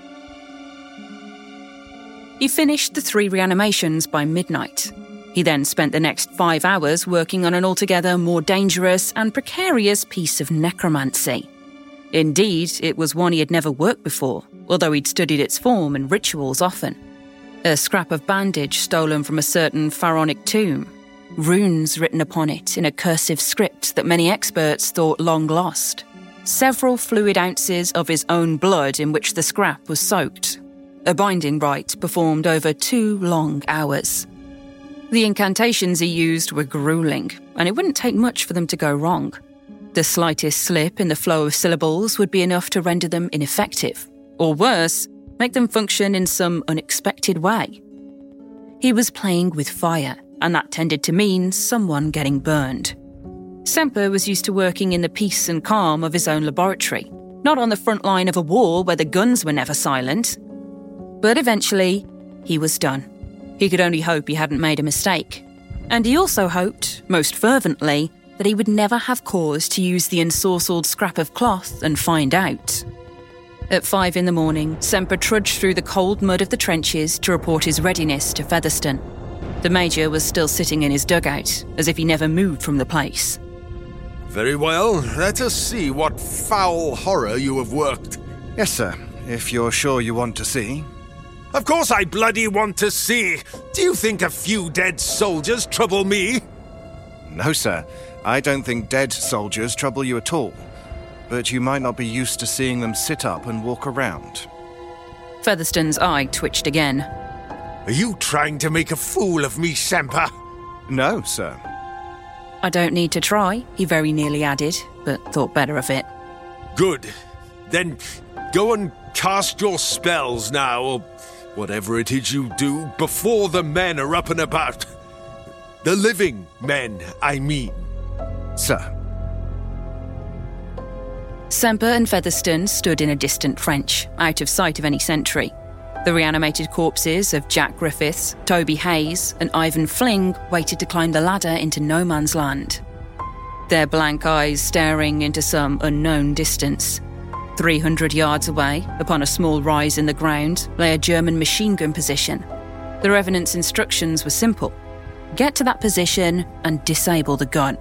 He finished the three reanimations by midnight. He then spent the next five hours working on an altogether more dangerous and precarious piece of necromancy. Indeed, it was one he had never worked before, although he'd studied its form and rituals often. A scrap of bandage stolen from a certain pharaonic tomb, runes written upon it in a cursive script that many experts thought long lost, several fluid ounces of his own blood in which the scrap was soaked, a binding rite performed over two long hours. The incantations he used were gruelling, and it wouldn't take much for them to go wrong. The slightest slip in the flow of syllables would be enough to render them ineffective, or worse, make them function in some unexpected way. He was playing with fire, and that tended to mean someone getting burned. Semper was used to working in the peace and calm of his own laboratory, not on the front line of a war where the guns were never silent. But eventually, he was done. He could only hope he hadn't made a mistake. And he also hoped, most fervently, that he would never have cause to use the ensorcelled scrap of cloth and find out. At five in the morning, Semper trudged through the cold mud of the trenches to report his readiness to Featherston. The Major was still sitting in his dugout, as if he never moved from the place. Very well, let us see what foul horror you have worked. Yes, sir, if you're sure you want to see. Of course I bloody want to see. Do you think a few dead soldiers trouble me? No, sir. I don't think dead soldiers trouble you at all. But you might not be used to seeing them sit up and walk around. Featherston's eye twitched again. Are you trying to make a fool of me, Semper? No, sir. I don't need to try, he very nearly added, but thought better of it. Good. Then go and cast your spells now, or whatever it is you do, before the men are up and about. The living men, I mean. Sir. Semper and Featherston stood in a distant trench, out of sight of any sentry. The reanimated corpses of Jack Griffiths, Toby Hayes, and Ivan Fling waited to climb the ladder into no man's land. Their blank eyes staring into some unknown distance. Three hundred yards away, upon a small rise in the ground, lay a German machine gun position. The Revenant's instructions were simple. Get to that position and disable the gun.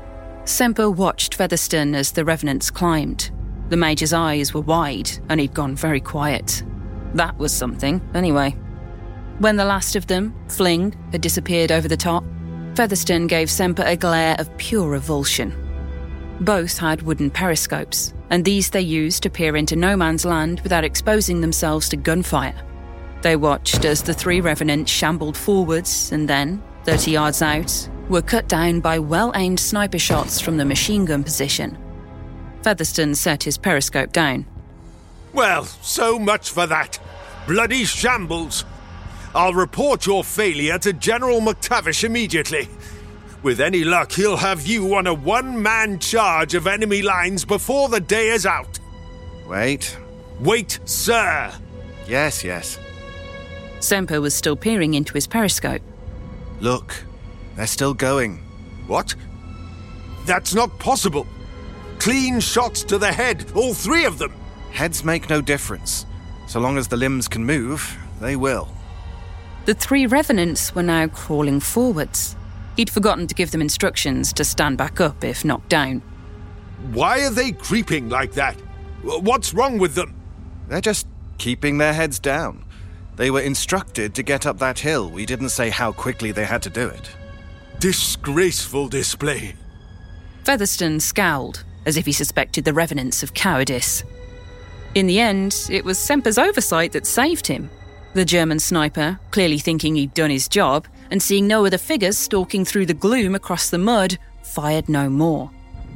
Semper watched Featherston as the Revenants climbed. The Major's eyes were wide, and he'd gone very quiet. That was something, anyway. When the last of them, Fling, had disappeared over the top, Featherston gave Semper a glare of pure revulsion. Both had wooden periscopes, and these they used to peer into no man's land without exposing themselves to gunfire. They watched as the three Revenants shambled forwards and then, thirty yards out, were cut down by well-aimed sniper shots from the machine gun position. Featherston set his periscope down. Well, so much for that. Bloody shambles. I'll report your failure to General McTavish immediately. With any luck, he'll have you on a one-man charge of enemy lines before the day is out. Wait. Wait, sir. Yes, yes. Semper was still peering into his periscope. Look, they're still going. What? That's not possible. Clean shots to the head, all three of them. Heads make no difference. So long as the limbs can move, they will. The three Revenants were now crawling forwards. He'd forgotten to give them instructions to stand back up if knocked down. Why are they creeping like that? What's wrong with them? They're just keeping their heads down. They were instructed to get up that hill. We didn't say how quickly they had to do it. Disgraceful display. Featherston scowled, as if he suspected the Revenants of cowardice. In the end, it was Semper's oversight that saved him. The German sniper, clearly thinking he'd done his job, and seeing no other figures stalking through the gloom across the mud, fired no more.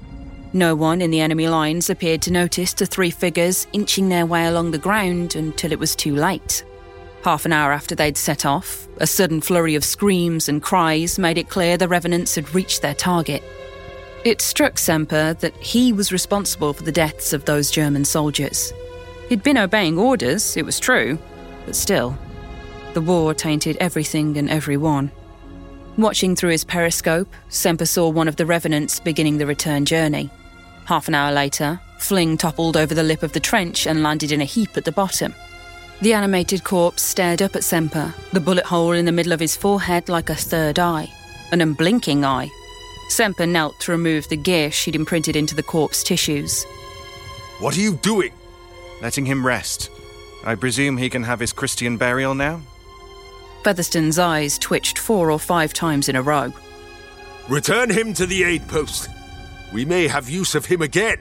No one in the enemy lines appeared to notice the three figures inching their way along the ground until it was too late. Half an hour after they'd set off, a sudden flurry of screams and cries made it clear the Revenants had reached their target. It struck Semper that he was responsible for the deaths of those German soldiers. He'd been obeying orders, it was true, but still, the war tainted everything and everyone. Watching through his periscope, Semper saw one of the Revenants beginning the return journey. Half an hour later, Fling toppled over the lip of the trench and landed in a heap at the bottom. The animated corpse stared up at Semper, the bullet hole in the middle of his forehead like a third eye, an unblinking eye. Semper knelt to remove the gear she'd imprinted into the corpse tissues. What are you doing? Letting him rest. I presume he can have his Christian burial now? Featherstone's eyes twitched four or five times in a row. Return him to the aid post. We may have use of him again.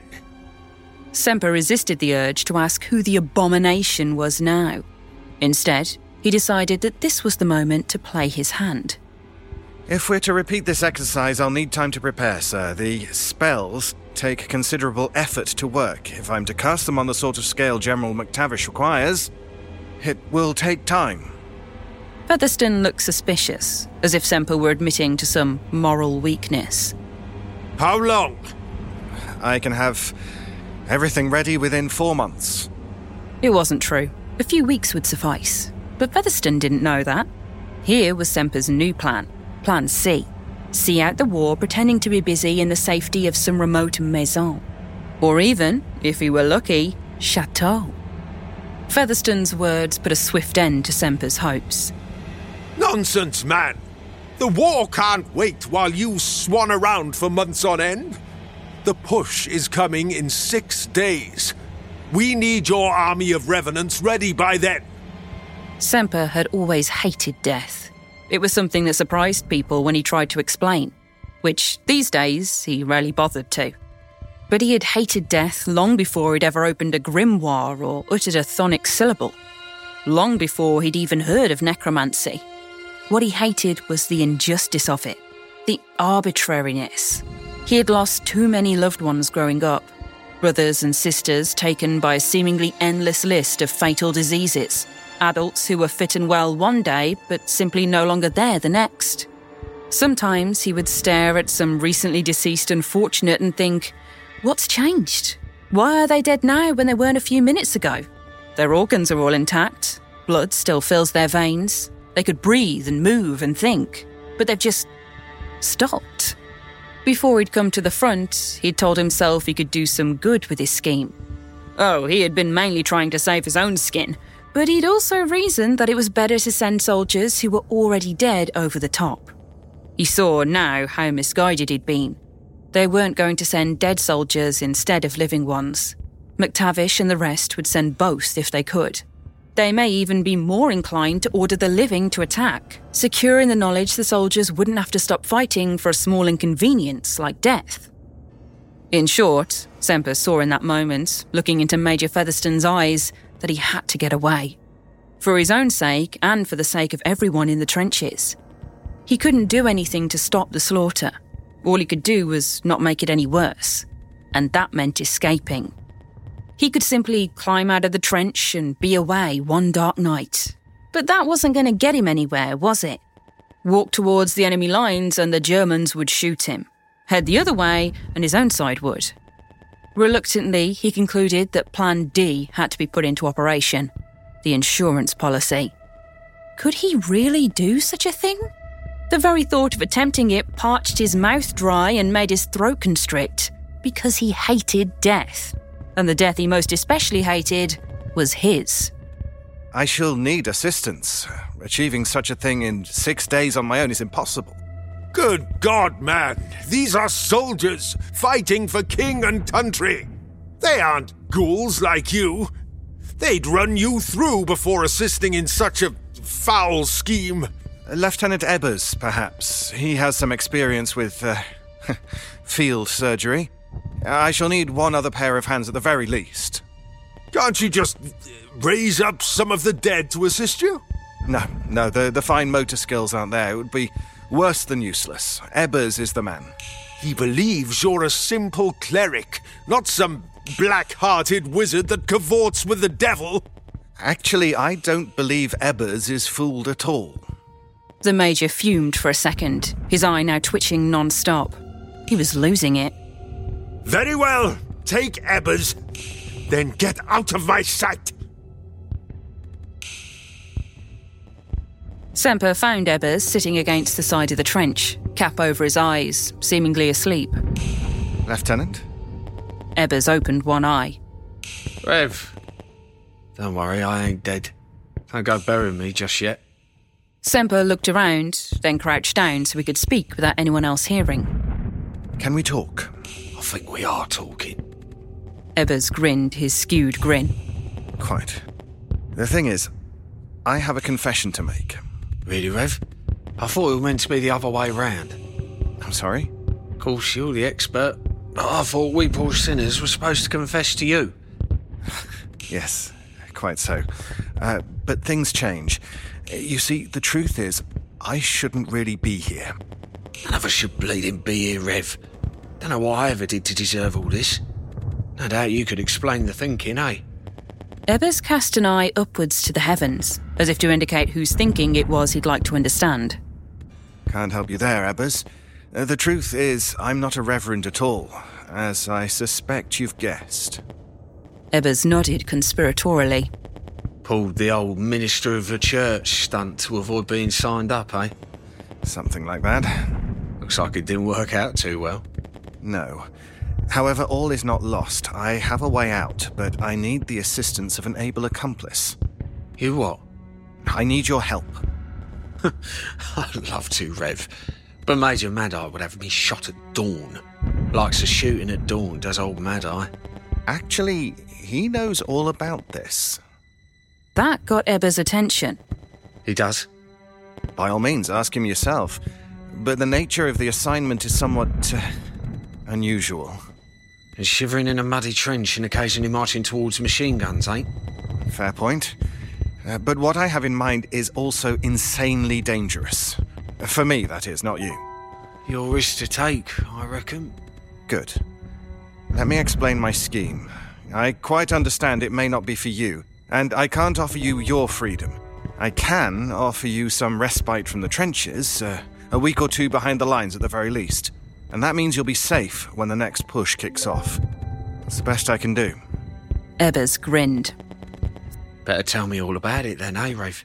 Semper resisted the urge to ask who the abomination was now. Instead, he decided that this was the moment to play his hand. If we're to repeat this exercise, I'll need time to prepare, sir. The spells take considerable effort to work. If I'm to cast them on the sort of scale General MacTavish requires, it will take time. Featherstone looked suspicious, as if Semper were admitting to some moral weakness. How long? I can have everything ready within four months. It wasn't true. A few weeks would suffice. But Featherstone didn't know that. Here was Semper's new plan, Plan C. See out the war pretending to be busy in the safety of some remote maison. Or even, if he were lucky, chateau. Featherstone's words put a swift end to Semper's hopes. Nonsense, man! The war can't wait while you swan around for months on end. The push is coming in six days. We need your army of Revenants ready by then. Semper had always hated death. It was something that surprised people when he tried to explain, which these days he rarely bothered to. But he had hated death long before he'd ever opened a grimoire or uttered a chthonic syllable. Long before he'd even heard of necromancy. What he hated was the injustice of it, the arbitrariness. He had lost too many loved ones growing up, brothers and sisters taken by a seemingly endless list of fatal diseases, adults who were fit and well one day but simply no longer there the next. Sometimes he would stare at some recently deceased unfortunate and think, what's changed? Why are they dead now when they weren't a few minutes ago? Their organs are all intact, blood still fills their veins, they could breathe and move and think, but they've just stopped. Before he'd come to the front, he'd told himself he could do some good with his scheme. Oh, he had been mainly trying to save his own skin, but he'd also reasoned that it was better to send soldiers who were already dead over the top. He saw now how misguided he'd been. They weren't going to send dead soldiers instead of living ones. MacTavish and the rest would send both if they could. They may even be more inclined to order the living to attack, secure in the knowledge the soldiers wouldn't have to stop fighting for a small inconvenience like death. In short, Semper saw in that moment, looking into Major Featherstone's eyes, that he had to get away. For his own sake and for the sake of everyone in the trenches. He couldn't do anything to stop the slaughter. All he could do was not make it any worse. And that meant escaping. He could simply climb out of the trench and be away one dark night. But that wasn't going to get him anywhere, was it? Walk towards the enemy lines and the Germans would shoot him. Head the other way and his own side would. Reluctantly, he concluded that Plan D had to be put into operation. The insurance policy. Could he really do such a thing? The very thought of attempting it parched his mouth dry and made his throat constrict, because he hated death. And the death he most especially hated was his. I shall need assistance. Achieving such a thing in six days on my own is impossible. Good God, man! These are soldiers fighting for king and country. They aren't ghouls like you. They'd run you through before assisting in such a foul scheme. Lieutenant Ebbers, perhaps. He has some experience with uh, field surgery. I shall need one other pair of hands at the very least. Can't you just raise up some of the dead to assist you? No, no, the, the fine motor skills aren't there. It would be worse than useless. Ebbers is the man. He believes you're a simple cleric, not some black-hearted wizard that cavorts with the devil. Actually, I don't believe Ebbers is fooled at all. The Major fumed for a second, his eye now twitching non-stop. He was losing it. Very well. Take Ebbers, then get out of my sight. Semper found Ebbers sitting against the side of the trench, cap over his eyes, seemingly asleep. Lieutenant? Ebbers opened one eye. Rev, don't worry, I ain't dead. Don't go burying me just yet. Semper looked around, then crouched down so he could speak without anyone else hearing. Can we talk? I think we are talking. Ebbers grinned his skewed grin. Quite. The thing is, I have a confession to make. Really, Rev? I thought it was meant to be the other way round. I'm sorry? Of course, you're the expert. But I thought we poor sinners were supposed to confess to you. Yes, quite so. Uh, but things change. You see, the truth is, I shouldn't really be here. None of us should bleeding be here, Rev. Don't know what I ever did to deserve all this. No doubt you could explain the thinking, eh? Ebbers cast an eye upwards to the heavens, as if to indicate whose thinking it was he'd like to understand. Can't help you there, Ebbers. Uh, the truth is, I'm not a reverend at all, as I suspect you've guessed. Ebbers nodded conspiratorially. Pulled the old minister of the church stunt to avoid being signed up, eh? Something like that. Looks like it didn't work out too well. No. However, all is not lost. I have a way out, but I need the assistance of an able accomplice. You what? I need your help. I'd love to, Rev. But Major Mad-Eye would have me shot at dawn. Likes of shooting at dawn, does old Mad-Eye. Actually, he knows all about this. That got Ebbers' attention. He does? By all means, ask him yourself. But the nature of the assignment is somewhat uh, unusual. And shivering in a muddy trench and occasionally marching towards machine guns, eh? Fair point. Uh, but what I have in mind is also insanely dangerous. For me, that is, not you. Your risk to take, I reckon. Good. Let me explain my scheme. I quite understand it may not be for you, and I can't offer you your freedom. I can offer you some respite from the trenches, uh, a week or two behind the lines at the very least. And that means you'll be safe when the next push kicks off. That's the best I can do. Ebbers grinned. Better tell me all about it then, eh, Rafe?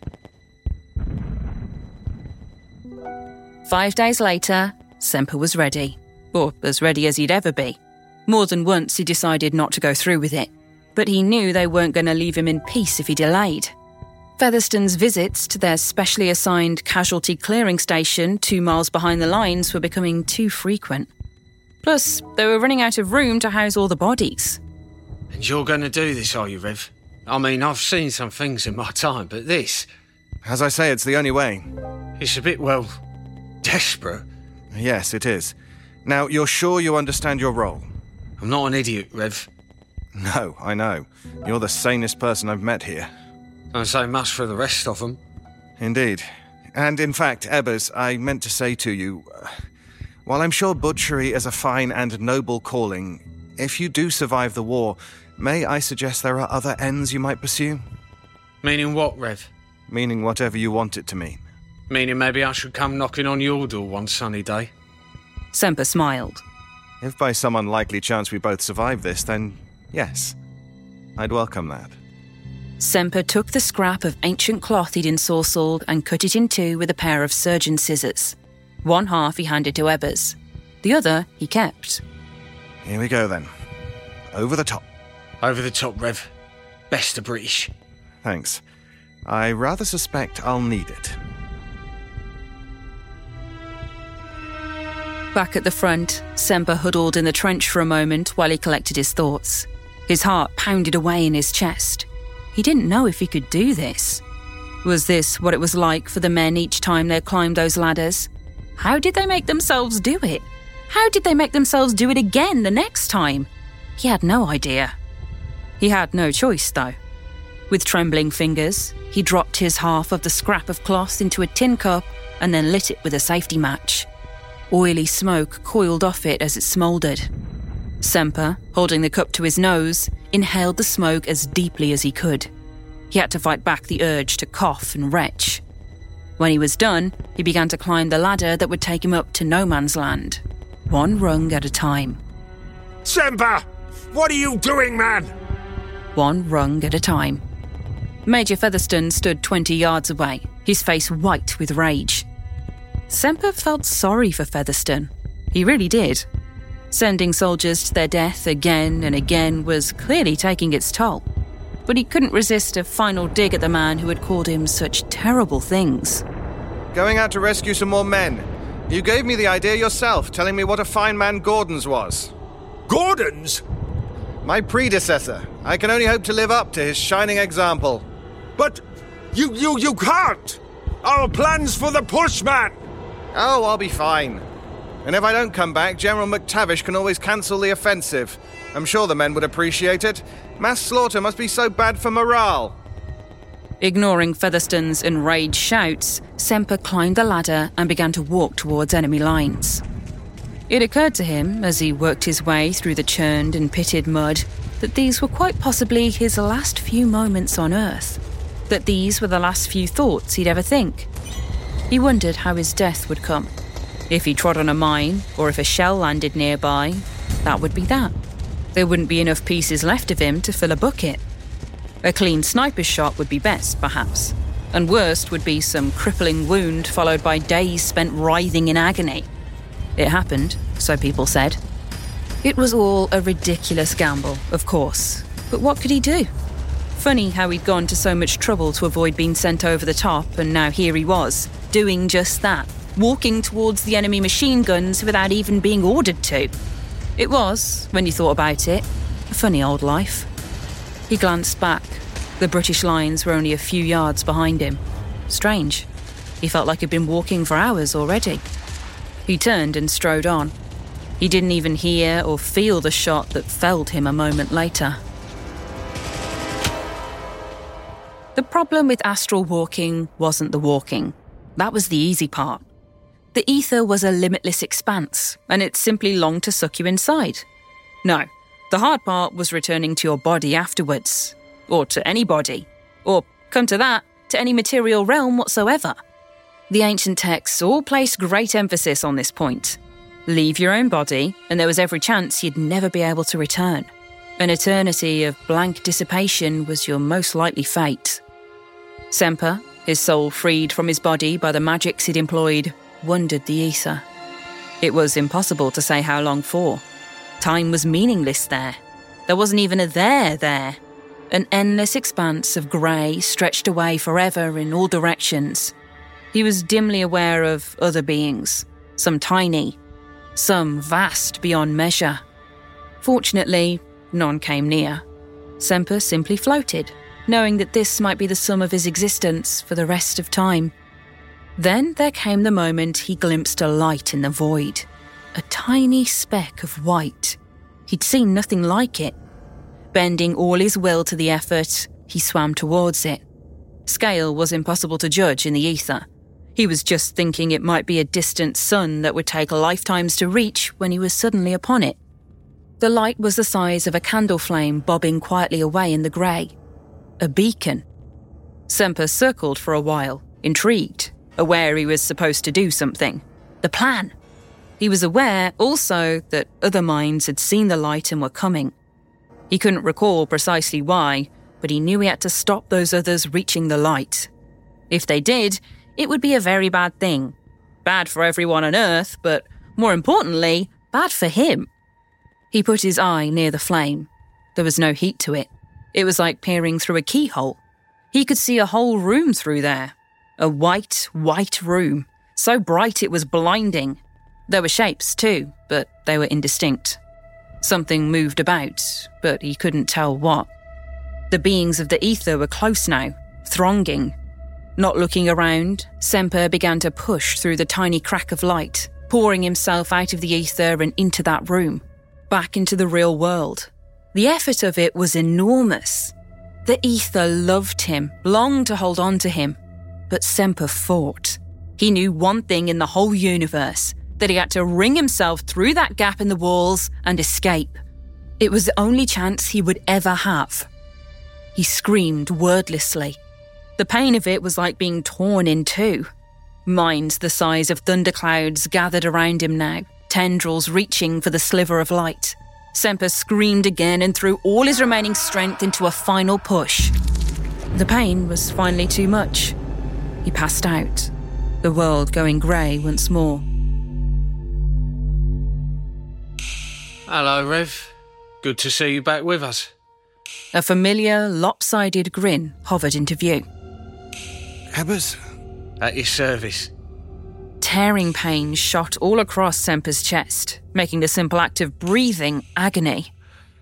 Five days later, Semper was ready. Or as ready as he'd ever be. More than once he decided not to go through with it. But he knew they weren't going to leave him in peace if he delayed. Featherstone's visits to their specially assigned casualty clearing station two miles behind the lines were becoming too frequent. Plus, they were running out of room to house all the bodies. And you're going to do this, are you, Rev? I mean, I've seen some things in my time, but this... As I say, it's the only way. It's a bit, well, desperate. Yes, it is. Now, you're sure you understand your role? I'm not an idiot, Rev. No, I know. You're the sanest person I've met here. Don't say much for the rest of them. Indeed. And in fact, Ebbers, I meant to say to you, uh, while I'm sure butchery is a fine and noble calling, if you do survive the war, may I suggest there are other ends you might pursue? Meaning what, Rev? Meaning whatever you want it to mean. Meaning maybe I should come knocking on your door one sunny day? Semper smiled. If by some unlikely chance we both survive this, then yes, I'd welcome that. Semper took the scrap of ancient cloth he'd ensorcelled and cut it in two with a pair of surgeon scissors. One half he handed to Ebbers. The other he kept. Here we go then. Over the top. Over the top, Rev. Best of British. Thanks. I rather suspect I'll need it. Back at the front, Semper huddled in the trench for a moment while he collected his thoughts. His heart pounded away in his chest. He didn't know if he could do this. Was this what it was like for the men each time they climbed those ladders? How did they make themselves do it? How did they make themselves do it again the next time? He had no idea. He had no choice, though. With trembling fingers, he dropped his half of the scrap of cloth into a tin cup and then lit it with a safety match. Oily smoke coiled off it as it smouldered. Semper, holding the cup to his nose, inhaled the smoke as deeply as he could. He had to fight back the urge to cough and retch. When he was done, he began to climb the ladder that would take him up to no man's land, one rung at a time. Semper! What are you doing, man? One rung at a time. Major Featherstone stood twenty yards away, his face white with rage. Semper felt sorry for Featherstone. He really did. Sending soldiers to their death again and again was clearly taking its toll. But he couldn't resist a final dig at the man who had called him such terrible things. Going out to rescue some more men. You gave me the idea yourself, telling me what a fine man Gordon's was. Gordon's? My predecessor. I can only hope to live up to his shining example. But you, you, you can't! Our plans for the push, man! Oh, I'll be fine. And if I don't come back, General McTavish can always cancel the offensive. I'm sure the men would appreciate it. Mass slaughter must be so bad for morale. Ignoring Featherstone's enraged shouts, Semper climbed the ladder and began to walk towards enemy lines. It occurred to him, as he worked his way through the churned and pitted mud, that these were quite possibly his last few moments on Earth. That these were the last few thoughts he'd ever think. He wondered how his death would come. If he trod on a mine, or if a shell landed nearby, that would be that. There wouldn't be enough pieces left of him to fill a bucket. A clean sniper's shot would be best, perhaps. And worst would be some crippling wound followed by days spent writhing in agony. It happened, so people said. It was all a ridiculous gamble, of course. But what could he do? Funny how he'd gone to so much trouble to avoid being sent over the top, and now here he was, doing just that, walking towards the enemy machine guns without even being ordered to. It was, when you thought about it, a funny old life. He glanced back. The British lines were only a few yards behind him. Strange. He felt like he'd been walking for hours already. He turned and strode on. He didn't even hear or feel the shot that felled him a moment later. The problem with astral walking wasn't the walking. That was the easy part. The ether was a limitless expanse, and it simply longed to suck you inside. No, the hard part was returning to your body afterwards. Or to any body. Or, come to that, to any material realm whatsoever. The ancient texts all placed great emphasis on this point. Leave your own body, and there was every chance you'd never be able to return. An eternity of blank dissipation was your most likely fate. Semper, his soul freed from his body by the magics he'd employed, wandered the ether. It was impossible to say how long for. Time was meaningless there. There wasn't even a there there. An endless expanse of grey stretched away forever in all directions. He was dimly aware of other beings, some tiny, some vast beyond measure. Fortunately, none came near. Semper simply floated, knowing that this might be the sum of his existence for the rest of time. Then there came the moment he glimpsed a light in the void. A tiny speck of white. He'd seen nothing like it. Bending all his will to the effort, he swam towards it. Scale was impossible to judge in the ether. He was just thinking it might be a distant sun that would take lifetimes to reach when he was suddenly upon it. The light was the size of a candle flame bobbing quietly away in the grey. A beacon. Semper circled for a while, intrigued, aware he was supposed to do something. The plan. He was aware, also, that other minds had seen the light and were coming. He couldn't recall precisely why, but he knew he had to stop those others reaching the light. If they did, it would be a very bad thing. Bad for everyone on Earth, but more importantly, bad for him. He put his eye near the flame. There was no heat to it. It was like peering through a keyhole. He could see a whole room through there. A white, white room, so bright it was blinding. There were shapes too, but they were indistinct. Something moved about, but he couldn't tell what. The beings of the ether were close now, thronging. Not looking around, Semper began to push through the tiny crack of light, pouring himself out of the ether and into that room, back into the real world. The effort of it was enormous. The ether loved him, longed to hold on to him. But Semper fought. He knew one thing in the whole universe, that he had to wring himself through that gap in the walls and escape. It was the only chance he would ever have. He screamed wordlessly. The pain of it was like being torn in two. Minds the size of thunderclouds gathered around him now, tendrils reaching for the sliver of light. Semper screamed again and threw all his remaining strength into a final push. The pain was finally too much. He passed out, the world going grey once more. Hello, Rev. Good to see you back with us. A familiar, lopsided grin hovered into view. Ebbers? At your service. Tearing pain shot all across Semper's chest, making the simple act of breathing agony.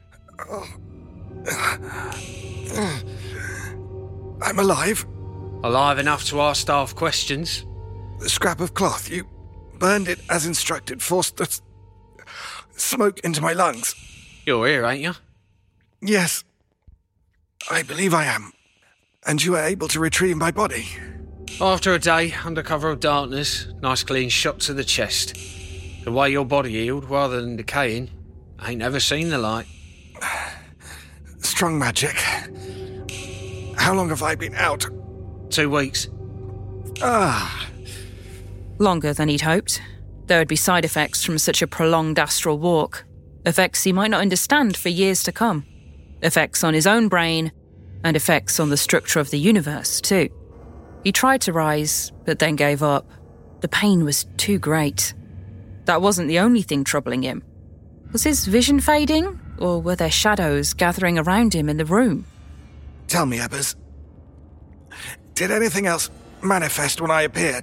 I'm alive. Alive enough to ask staff questions. The scrap of cloth, you burned it as instructed, forced the s- smoke into my lungs. You're here, ain't you? Yes, I believe I am. And you were able to retrieve my body. After a day under cover of darkness, nice clean shot to the chest. The way your body healed, rather than decaying, I ain't never seen the like. Strong magic. How long have I been out? Two weeks. Ah. Longer than he'd hoped. There would be side effects from such a prolonged astral walk. Effects he might not understand for years to come. Effects on his own brain, and effects on the structure of the universe, too. He tried to rise, but then gave up. The pain was too great. That wasn't the only thing troubling him. Was his vision fading, or were there shadows gathering around him in the room? Tell me, Ebbers. Did anything else manifest when I appeared?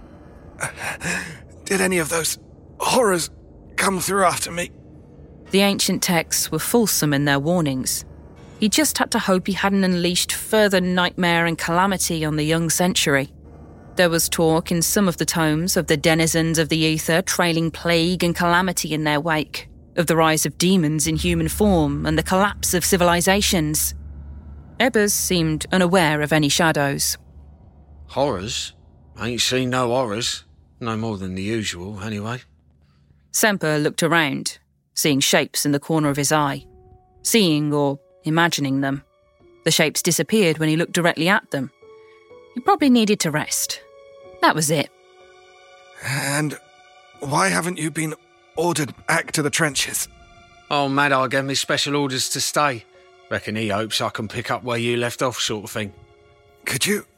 Did any of those horrors come through after me? The ancient texts were fulsome in their warnings. He just had to hope he hadn't unleashed further nightmare and calamity on the young century. There was talk in some of the tomes of the denizens of the ether trailing plague and calamity in their wake, of the rise of demons in human form and the collapse of civilizations. Ebbers seemed unaware of any shadows. Horrors? I ain't seen no horrors. No more than the usual, anyway. Semper looked around, seeing shapes in the corner of his eye. Seeing or imagining them. The shapes disappeared when he looked directly at them. He probably needed to rest. That was it. And why haven't you been ordered back to the trenches? Oh, Mad Eye gave me special orders to stay. Reckon he hopes I can pick up where you left off, sort of thing. Could you?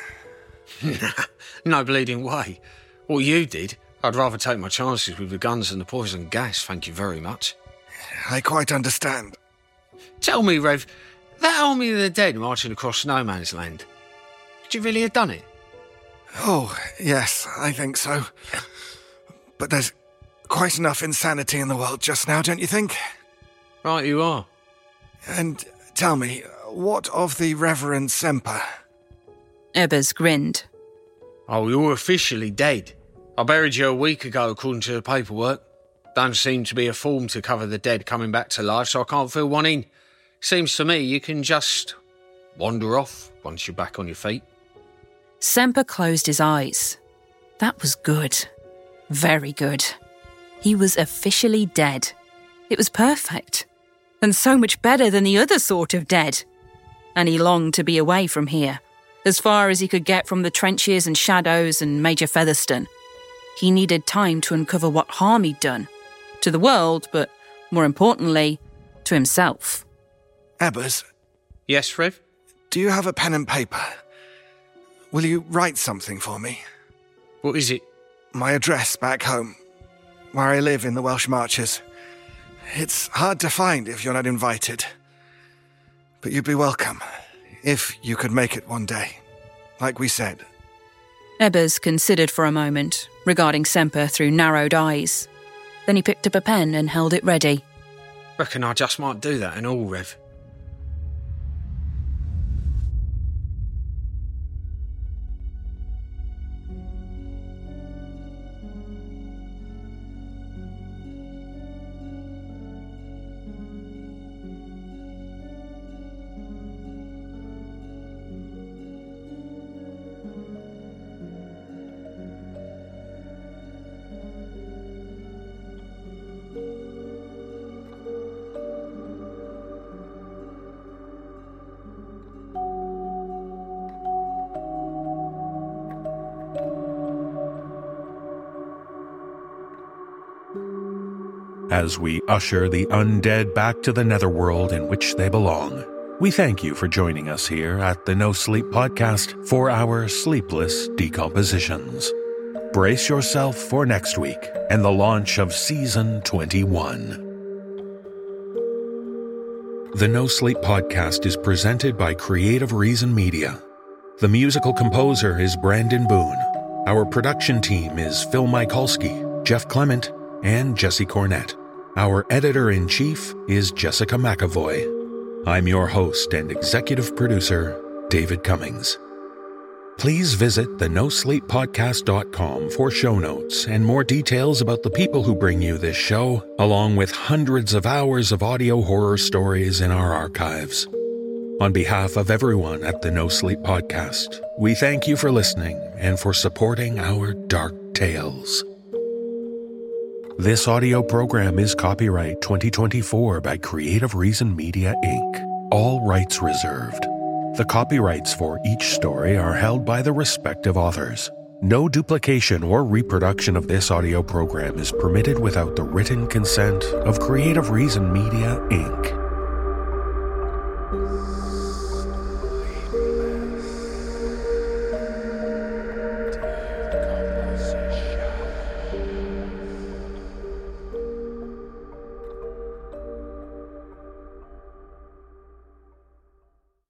No bleeding way. What you did, I'd rather take my chances with the guns and the poison gas, thank you very much. I quite understand. Tell me, Rev, that army of the dead marching across no man's land, could you really have done it? Oh, yes, I think so. But there's quite enough insanity in the world just now, don't you think? Right you are. And tell me, what of the Reverend Semper? Ebbers grinned. Oh, you're officially dead. I buried you a week ago according to the paperwork. Don't seem to be a form to cover the dead coming back to life, so I can't fill one in. Seems to me you can just wander off once you're back on your feet. Semper closed his eyes. That was good. Very good. He was officially dead. It was perfect. And so much better than the other sort of dead. And he longed to be away from here, as far as he could get from the trenches and shadows and Major Featherstone. He needed time to uncover what harm he'd done. To the world, but more importantly, to himself. Ebbers? Yes, Rev? Do you have a pen and paper? Will you write something for me? What is it? My address back home, where I live in the Welsh Marches. It's hard to find if you're not invited. But you'd be welcome, if you could make it one day, like we said. Ebbers considered for a moment, regarding Semper through narrowed eyes. Then he picked up a pen and held it ready. Reckon I just might do that and all, Rev. as we usher the undead back to the netherworld in which they belong. We thank you for joining us here at the No Sleep Podcast for our sleepless decompositions. Brace yourself for next week and the launch of Season twenty-one. The No Sleep Podcast is presented by Creative Reason Media. The musical composer is Brandon Boone. Our production team is Phil Michalski, Jeff Clement, and Jesse Cornett. Our editor-in-chief is Jessica McAvoy. I'm your host and executive producer, David Cummings. Please visit the no sleep podcast dot com for show notes and more details about the people who bring you this show, along with hundreds of hours of audio horror stories in our archives. On behalf of everyone at the No Sleep Podcast, we thank you for listening and for supporting our dark tales. This audio program is copyright twenty twenty-four by Creative Reason Media, Incorporated. All rights reserved. The copyrights for each story are held by the respective authors. No duplication or reproduction of this audio program is permitted without the written consent of Creative Reason Media, Incorporated.